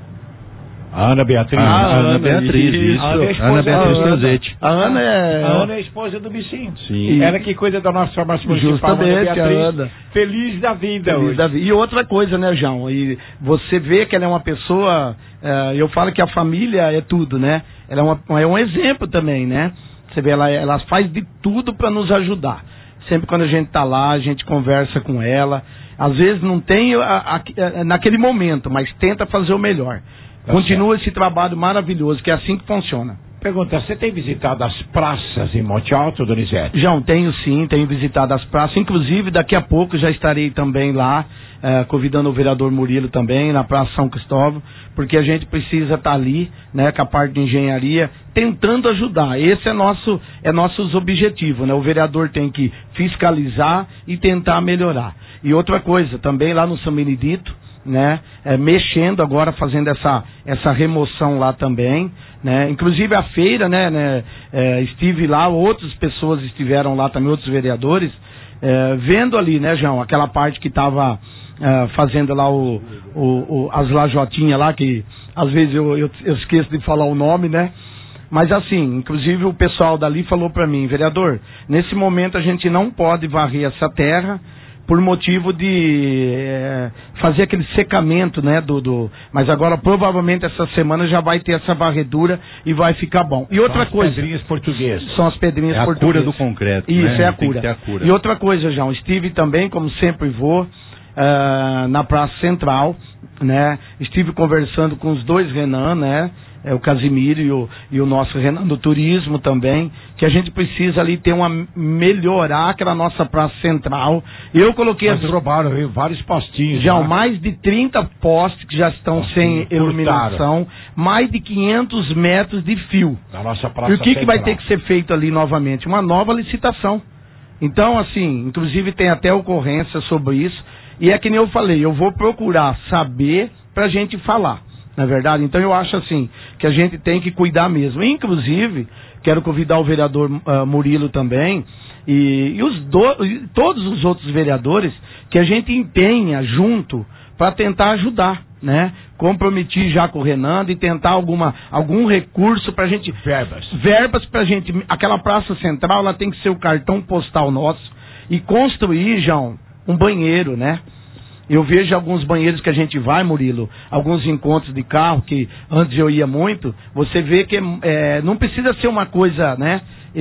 A Ana Beatriz. Ah, a Ana, Ana Beatriz, isso. isso. Ana, é Ana Beatriz Cazete. A Ana é... A Ana é a esposa do Bicinho. Sim. Ela que cuida da nossa farmácia municipal. Justamente, Ana Beatriz, a Ana. Feliz da vida Feliz hoje. da vida. E outra coisa, né, João? E você vê que ela é uma pessoa... Uh, eu falo que a família é tudo, né? Ela é, uma, é um exemplo também, né? Você vê, ela, ela faz de tudo para nos ajudar. Sempre quando a gente tá lá, a gente conversa com ela. Às vezes não tem a, a, a, naquele momento, mas tenta fazer o melhor. Tá Continua certo. Esse trabalho maravilhoso, que é assim que funciona. Pergunta, você tem visitado as praças em Monte Alto, Donizete? João, tenho sim, tenho visitado as praças. Inclusive, daqui a pouco já estarei também lá, eh, convidando o vereador Murilo também, na Praça São Cristóvão, porque a gente precisa estar ali, né, com a parte de engenharia, tentando ajudar. Esse é nosso, é nossos objetivos, né? O vereador tem que fiscalizar e tentar melhorar. E outra coisa, também lá no São Benedito, né, é, mexendo agora, fazendo essa, essa remoção lá também, né, inclusive a feira, né, né é, estive lá, outras pessoas estiveram lá também, outros vereadores, é, vendo ali, né, João, aquela parte que estava é, fazendo lá o, o, o, as lajotinhas lá, que às vezes eu, eu, eu esqueço de falar o nome, né, mas assim, inclusive o pessoal dali falou para mim, vereador, nesse momento a gente não pode varrer essa terra, por motivo de é, fazer aquele secamento, né, do, do... Mas agora, provavelmente, essa semana já vai ter essa varredura e vai ficar bom. E outra são as coisa... pedrinhas portuguesas. São as pedrinhas é portuguesas. É a cura do concreto, Isso, né? é a Tem cura. que ter a cura. E outra coisa, João, estive também, como sempre vou, uh, na Praça Central, né? Estive conversando com os dois Renan, né? É, o Casimiro e o, e o nosso Renan do Turismo também, que a gente precisa ali ter uma, melhorar aquela nossa praça central. Eu coloquei... Mas as... roubaram viu, vários postinhos. Já, lá. mais de trinta postes que já estão sem iluminação, mais de quinhentos metros de fio. Na nossa praça e o que, central. que vai ter que ser feito ali novamente? Uma nova licitação. Então, assim, inclusive tem até ocorrência sobre isso, e é que nem eu falei, eu vou procurar saber pra gente falar. Na verdade, então eu acho assim, que a gente tem que cuidar mesmo. Inclusive, quero convidar o vereador uh, Murilo também, e, e os do, e todos os outros vereadores, que a gente empenha junto para tentar ajudar, né? Comprometi já com o Renan de tentar alguma, algum recurso pra gente... Verbas. Verbas pra gente... Aquela praça central, ela tem que ser o cartão postal nosso, e construir, João, um banheiro, né? Eu vejo alguns banheiros que a gente vai, Murilo, alguns encontros de carro que antes eu ia muito, você vê que é, não precisa ser uma coisa, né,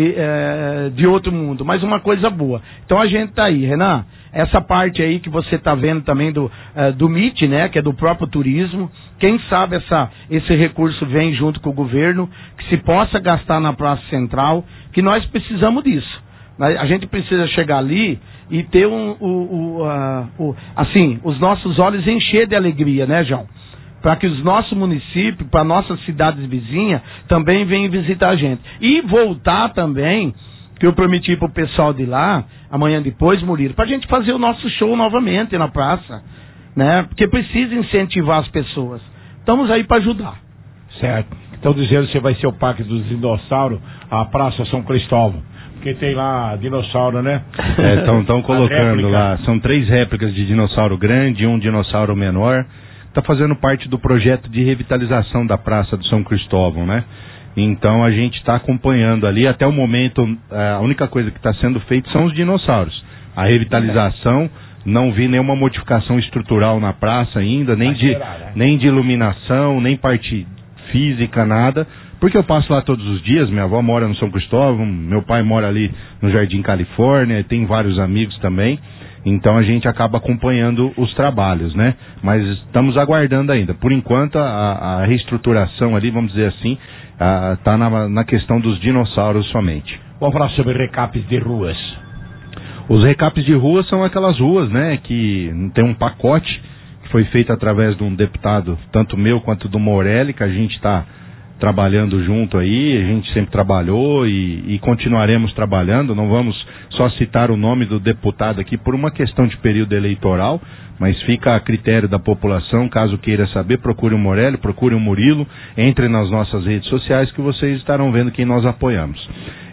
é, de outro mundo, mas uma coisa boa. Então a gente tá aí, Renan, essa parte aí que você tá vendo também do, é, do M I T, né, que é do próprio turismo, quem sabe essa, esse recurso vem junto com o governo, que se possa gastar na Praça Central, que nós precisamos disso. A gente precisa chegar ali e ter um, o, o, uh, o, assim, os nossos olhos encher de alegria, né, João? Para que os nossos municípios, para nossas cidades vizinhas, também venham visitar a gente. E voltar também, que eu prometi para o pessoal de lá, amanhã depois, Murilo, para a gente fazer o nosso show novamente na praça, né? Porque precisa incentivar as pessoas. Estamos aí para ajudar. Certo. Estão dizendo que você vai ser o Parque dos Dinossauros, a Praça São Cristóvão. Porque tem lá dinossauro, né? Estão é, colocando lá, são três réplicas de dinossauro grande e um dinossauro menor. Está fazendo parte do projeto de revitalização da Praça do São Cristóvão, né? Então a gente está acompanhando ali. Até o momento, a única coisa que está sendo feita são os dinossauros. A revitalização, não vi nenhuma modificação estrutural na praça ainda, nem de, nem de iluminação, nem parte física, nada. Porque eu passo lá todos os dias, minha avó mora no São Cristóvão, meu pai mora ali no Jardim Califórnia, tem vários amigos também, então a gente acaba acompanhando os trabalhos, né? Mas estamos aguardando ainda. Por enquanto, a, a reestruturação ali, vamos dizer assim, está na, na questão dos dinossauros somente. Vamos falar sobre recapes de ruas. Os recapes de ruas são aquelas ruas, né, que tem um pacote que foi feito através de um deputado, tanto meu quanto do Morelli, que a gente está trabalhando junto aí, a gente sempre trabalhou e, e continuaremos trabalhando. Não vamos só citar o nome do deputado aqui por uma questão de período eleitoral, mas fica a critério da população. Caso queira saber, procure o Morelli, procure o Murilo, entre nas nossas redes sociais que vocês estarão vendo quem nós apoiamos.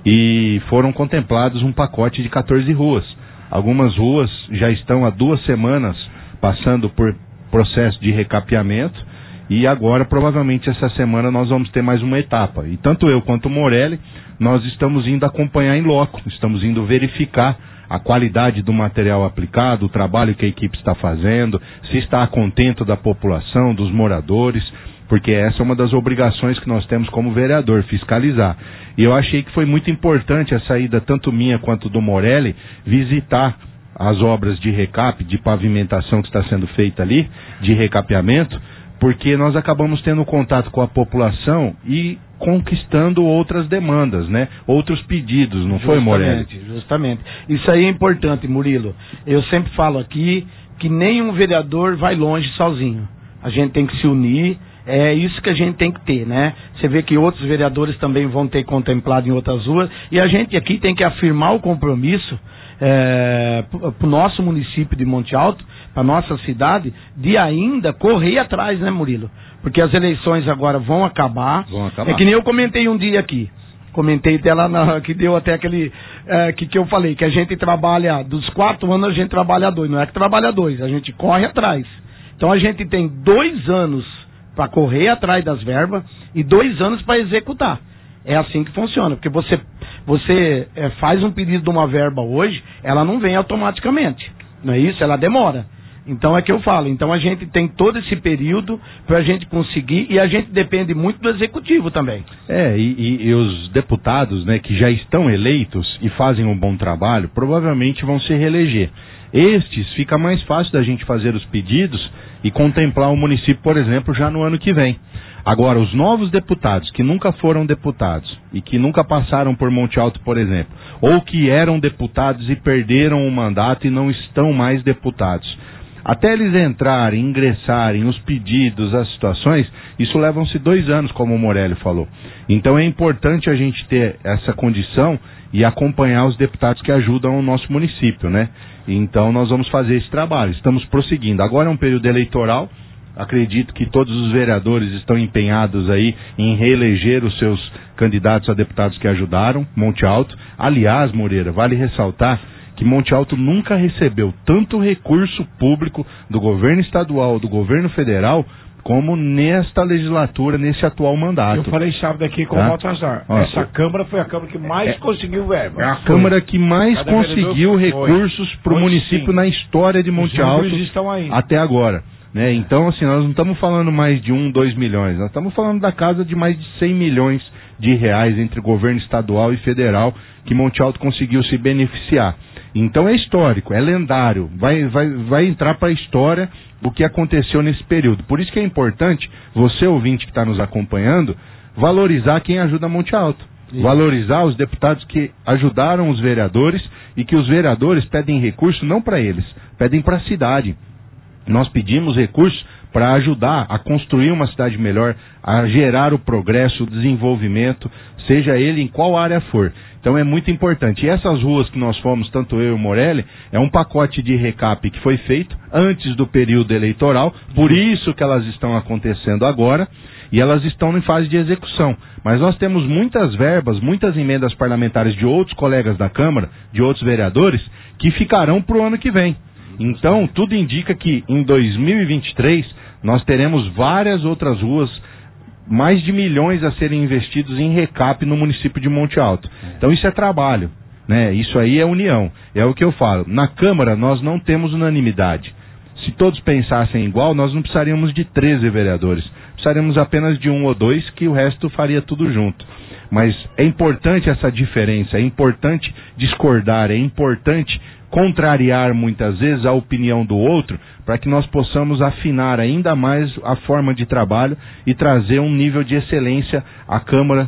E foram contemplados um pacote de quatorze ruas. Algumas ruas já estão há duas semanas passando por processo de recapeamento. E agora, provavelmente, essa semana nós vamos ter mais uma etapa. E tanto eu quanto o Morelli, nós estamos indo acompanhar em loco, estamos indo verificar a qualidade do material aplicado, o trabalho que a equipe está fazendo, se está a contento da população, dos moradores, porque essa é uma das obrigações que nós temos como vereador, fiscalizar. E eu achei que foi muito importante a saída, tanto minha quanto do Morelli, visitar as obras de recap, de pavimentação que está sendo feita ali, de recapeamento, porque nós acabamos tendo contato com a população e conquistando outras demandas, né? Outros pedidos, não foi, Morelli? Justamente. Isso aí é importante, Murilo. Eu sempre falo aqui que nenhum vereador vai longe sozinho. A gente tem que se unir, é isso que a gente tem que ter, né? Você vê que outros vereadores também vão ter contemplado em outras ruas, e a gente aqui tem que afirmar o compromisso é, para o nosso município de Monte Alto, para nossa cidade, de ainda correr atrás, né, Murilo? Porque as eleições agora vão acabar. Vão acabar. É que nem eu comentei um dia aqui. Comentei dela na, que deu até aquele é, que, que eu falei, que a gente trabalha, dos quatro anos a gente trabalha dois. Não é que trabalha dois, a gente corre atrás. Então a gente tem dois anos para correr atrás das verbas e dois anos para executar. É assim que funciona, porque você, você é, faz um pedido de uma verba hoje, ela não vem automaticamente, não é isso? Ela demora. Então é que eu falo, então a gente tem todo esse período para a gente conseguir, e a gente depende muito do executivo também. É, e, e, e os deputados, né, que já estão eleitos e fazem um bom trabalho, provavelmente vão se reeleger. Estes, fica mais fácil da gente fazer os pedidos e contemplar o município, por exemplo, já no ano que vem. Agora, os novos deputados que nunca foram deputados e que nunca passaram por Monte Alto, por exemplo, ou que eram deputados e perderam o mandato e não estão mais deputados, até eles entrarem, ingressarem, os pedidos, as situações, isso levam-se dois anos, como o Morelli falou. Então é importante a gente ter essa condição e acompanhar os deputados que ajudam o nosso município, né? Então nós vamos fazer esse trabalho, estamos prosseguindo. Agora é um período eleitoral, acredito que todos os vereadores estão empenhados aí em reeleger os seus candidatos a deputados que ajudaram Monte Alto. Aliás, Moreira, vale ressaltar que Monte Alto nunca recebeu tanto recurso público do governo estadual, do governo federal, como nesta legislatura, nesse atual mandato. Eu falei sábado aqui com tá? o Baltazar. Ó, Essa Câmara foi a Câmara que mais é, conseguiu verba. É a Câmara que mais Cada conseguiu recursos para o município sim. na história de Monte Alto até agora. Né? Então, assim, nós não estamos falando mais de um, dois milhões. Nós estamos falando da casa de mais de cem milhões de reais entre governo estadual e federal que Monte Alto conseguiu se beneficiar. Então é histórico, é lendário, vai, vai, vai entrar para a história o que aconteceu nesse período. Por isso que é importante, você ouvinte que está nos acompanhando, valorizar quem ajuda Monte Alto. Sim. Valorizar os deputados que ajudaram os vereadores e que os vereadores pedem recurso não para eles, pedem para a cidade. Nós pedimos recursos para ajudar a construir uma cidade melhor, a gerar o progresso, o desenvolvimento, seja ele em qual área for. Então é muito importante. E essas ruas que nós fomos, tanto eu e o Morelli, é um pacote de recap que foi feito antes do período eleitoral, por isso que elas estão acontecendo agora, e elas estão em fase de execução. Mas nós temos muitas verbas, muitas emendas parlamentares de outros colegas da Câmara, de outros vereadores, que ficarão para o ano que vem. Então, tudo indica que em dois mil e vinte e três nós teremos várias outras ruas, mais de milhões a serem investidos em recap no município de Monte Alto. Então isso é trabalho, né? Isso aí é união, é o que eu falo. Na Câmara nós não temos unanimidade. Se todos pensassem igual, nós não precisaríamos de treze vereadores. Precisaríamos apenas de um ou dois, que o resto faria tudo junto. Mas é importante essa diferença, é importante discordar, é importante contrariar muitas vezes a opinião do outro, para que nós possamos afinar ainda mais a forma de trabalho e trazer um nível de excelência à Câmara,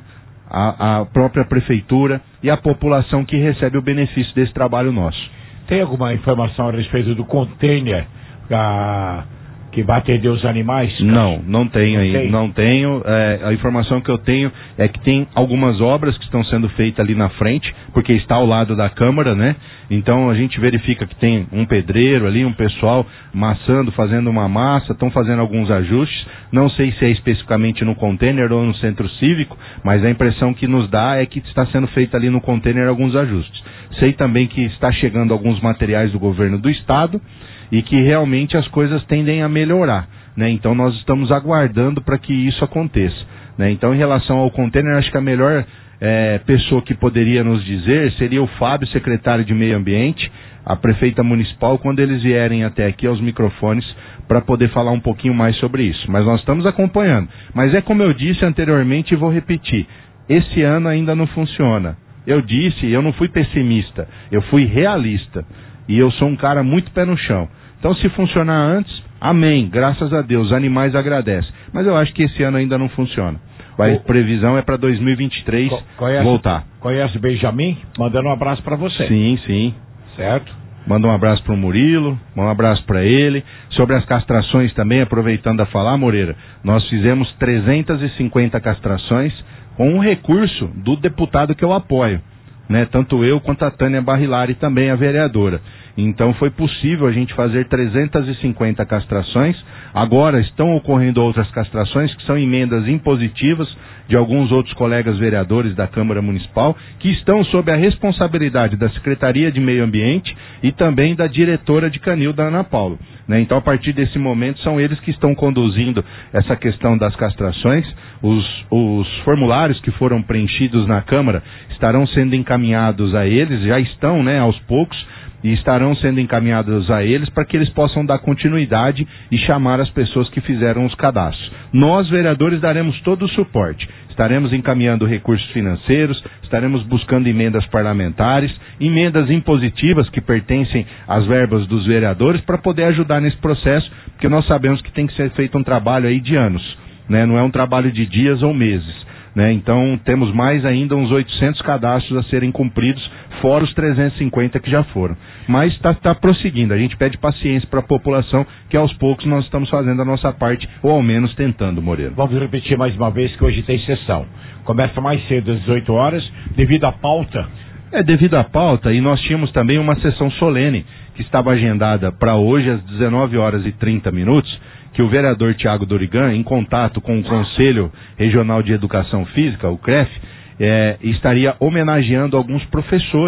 à, à própria Prefeitura e à população que recebe o benefício desse trabalho nosso. Tem alguma informação a respeito do container da... que vai atender os animais? Não, não tenho aí, tem? não tenho. É, a informação que eu tenho é que tem algumas obras que estão sendo feitas ali na frente, porque está ao lado da Câmara, né? Então a gente verifica que tem um pedreiro ali, um pessoal massando, fazendo uma massa, estão fazendo alguns ajustes. Não sei se é especificamente no container ou no centro cívico, mas a impressão que nos dá é que está sendo feito ali no container alguns ajustes. Sei também que está chegando alguns materiais do governo do estado, e que realmente as coisas tendem a melhorar, né? Então nós estamos aguardando para que isso aconteça, né? Então em relação ao container, acho que a melhor é, pessoa que poderia nos dizer seria o Fábio, secretário de Meio Ambiente, a prefeita municipal, quando eles vierem até aqui aos microfones para poder falar um pouquinho mais sobre isso. Mas nós estamos acompanhando. Mas é como eu disse anteriormente e vou repetir, esse ano ainda não funciona. Eu disse, eu não fui pessimista, eu fui realista. E eu sou um cara muito pé no chão. Então, se funcionar antes, amém, graças a Deus, os animais agradecem. Mas eu acho que esse ano ainda não funciona. A o... previsão é para dois mil e vinte e três conhece, voltar. Conhece Benjamin? Mandando um abraço para você. Sim, sim. Certo? Manda um abraço para o Murilo, um abraço para ele. Sobre as castrações também, aproveitando a falar, Moreira, nós fizemos trezentas e cinquenta castrações com um recurso do deputado que eu apoio. Né, tanto eu quanto a Tânia Barrilari, também a vereadora. Então foi possível a gente fazer trezentas e cinquenta castrações. Agora estão ocorrendo outras castrações que são emendas impositivas de alguns outros colegas vereadores da Câmara Municipal, que estão sob a responsabilidade da Secretaria de Meio Ambiente e também da diretora de Canil, da Ana Paula. Né? Então, a partir desse momento, são eles que estão conduzindo essa questão das castrações. Os, os formulários que foram preenchidos na Câmara estarão sendo encaminhados a eles, já estão, né, aos poucos, e estarão sendo encaminhados a eles para que eles possam dar continuidade e chamar as pessoas que fizeram os cadastros. Nós, vereadores, daremos todo o suporte. Estaremos encaminhando recursos financeiros, estaremos buscando emendas parlamentares, emendas impositivas que pertencem às verbas dos vereadores para poder ajudar nesse processo, porque nós sabemos que tem que ser feito um trabalho aí de anos, né? Não é um trabalho de dias ou meses. Né? Então temos mais ainda uns oitocentos cadastros a serem cumpridos, fora os trezentos e cinquenta que já foram. Mas está tá prosseguindo, a gente pede paciência para a população, que aos poucos nós estamos fazendo a nossa parte, ou ao menos tentando, Moreira. Vamos repetir mais uma vez que hoje tem sessão. Começa mais cedo, às dezoito horas, devido à pauta. É, devido à pauta, e nós tínhamos também uma sessão solene, que estava agendada para hoje às dezenove horas e trinta minutos, que o vereador Tiago Dorigan, em contato com o Conselho Regional de Educação Física, o C R E F, é, estaria homenageando alguns professores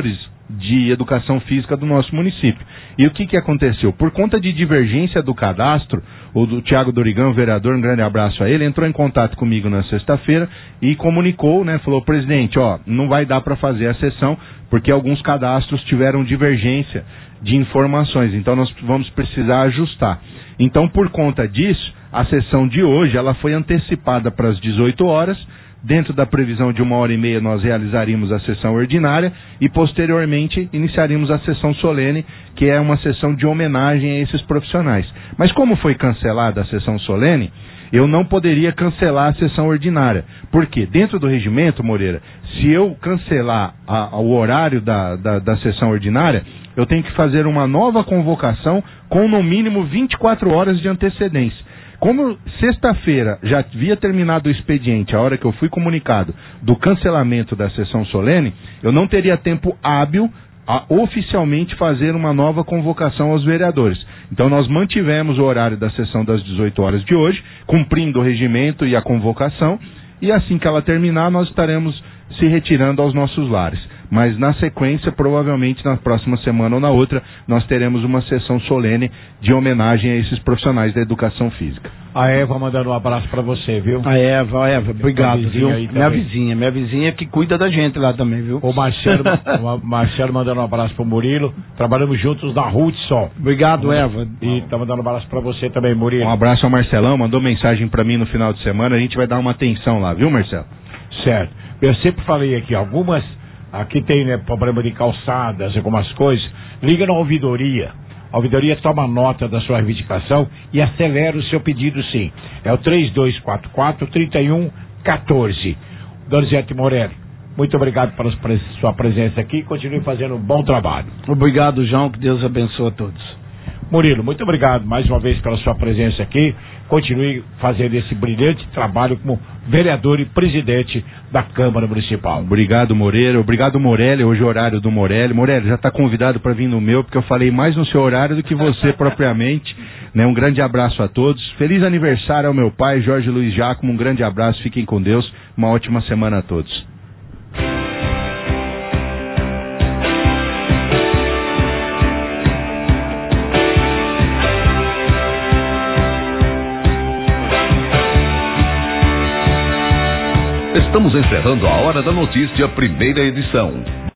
de Educação Física do nosso município. E o que que aconteceu? Por conta de divergência do cadastro, o do Tiago Dorigão, vereador, um grande abraço a ele, entrou em contato comigo na sexta-feira e comunicou, né, falou, presidente, ó, não vai dar para fazer a sessão porque alguns cadastros tiveram divergência de informações, então nós vamos precisar ajustar. Então, por conta disso, a sessão de hoje, ela foi antecipada para as dezoito horas. Dentro da previsão de uma hora e meia, nós realizaríamos a sessão ordinária e, posteriormente, iniciaríamos a sessão solene, que é uma sessão de homenagem a esses profissionais. Mas como foi cancelada a sessão solene, eu não poderia cancelar a sessão ordinária. Por quê? Dentro do regimento, Moreira, se eu cancelar a, a, o horário da, da, da sessão ordinária, eu tenho que fazer uma nova convocação com, no mínimo, vinte e quatro horas de antecedência. Como sexta-feira já havia terminado o expediente, a hora que eu fui comunicado do cancelamento da sessão solene, eu não teria tempo hábil a oficialmente fazer uma nova convocação aos vereadores. Então nós mantivemos o horário da sessão das dezoito horas de hoje, cumprindo o regimento e a convocação, e assim que ela terminar, nós estaremos se retirando aos nossos lares. Mas na sequência, provavelmente na próxima semana ou na outra, nós teremos uma sessão solene de homenagem a esses profissionais da educação física. A Eva mandando um abraço para você, viu? A Eva, a Eva, obrigado, viu? Minha vizinha, minha vizinha que cuida da gente lá também, viu? O Marcelo, o Marcelo mandando um abraço pro Murilo. Trabalhamos juntos na Hudson. Obrigado, Eva. E tá mandando um abraço para você também, Murilo. Um abraço ao Marcelão, mandou mensagem para mim no final de semana. A gente vai dar uma atenção lá, viu, Marcelo? Certo. Eu sempre falei aqui, algumas... Aqui tem, né, problema de calçadas, algumas coisas. Liga na ouvidoria. A ouvidoria toma nota da sua reivindicação e acelera o seu pedido, sim. É o três dois quatro quatro, três um um quatro. Donizete Morelli, muito obrigado pela sua presença aqui. Continue fazendo um bom trabalho. Obrigado, João. Que Deus abençoe a todos. Murilo, muito obrigado mais uma vez pela sua presença aqui. Continue fazendo esse brilhante trabalho como vereador e presidente da Câmara Municipal. Obrigado, Moreira. Obrigado, Morelli. Hoje é o horário do Morelli. Morelli, já está convidado para vir no meu, porque eu falei mais no seu horário do que você propriamente. Né? Um grande abraço a todos. Feliz aniversário ao meu pai, Jorge Luiz Giacomo. Um grande abraço. Fiquem com Deus. Uma ótima semana a todos. Estamos encerrando a Hora da Notícia, primeira edição.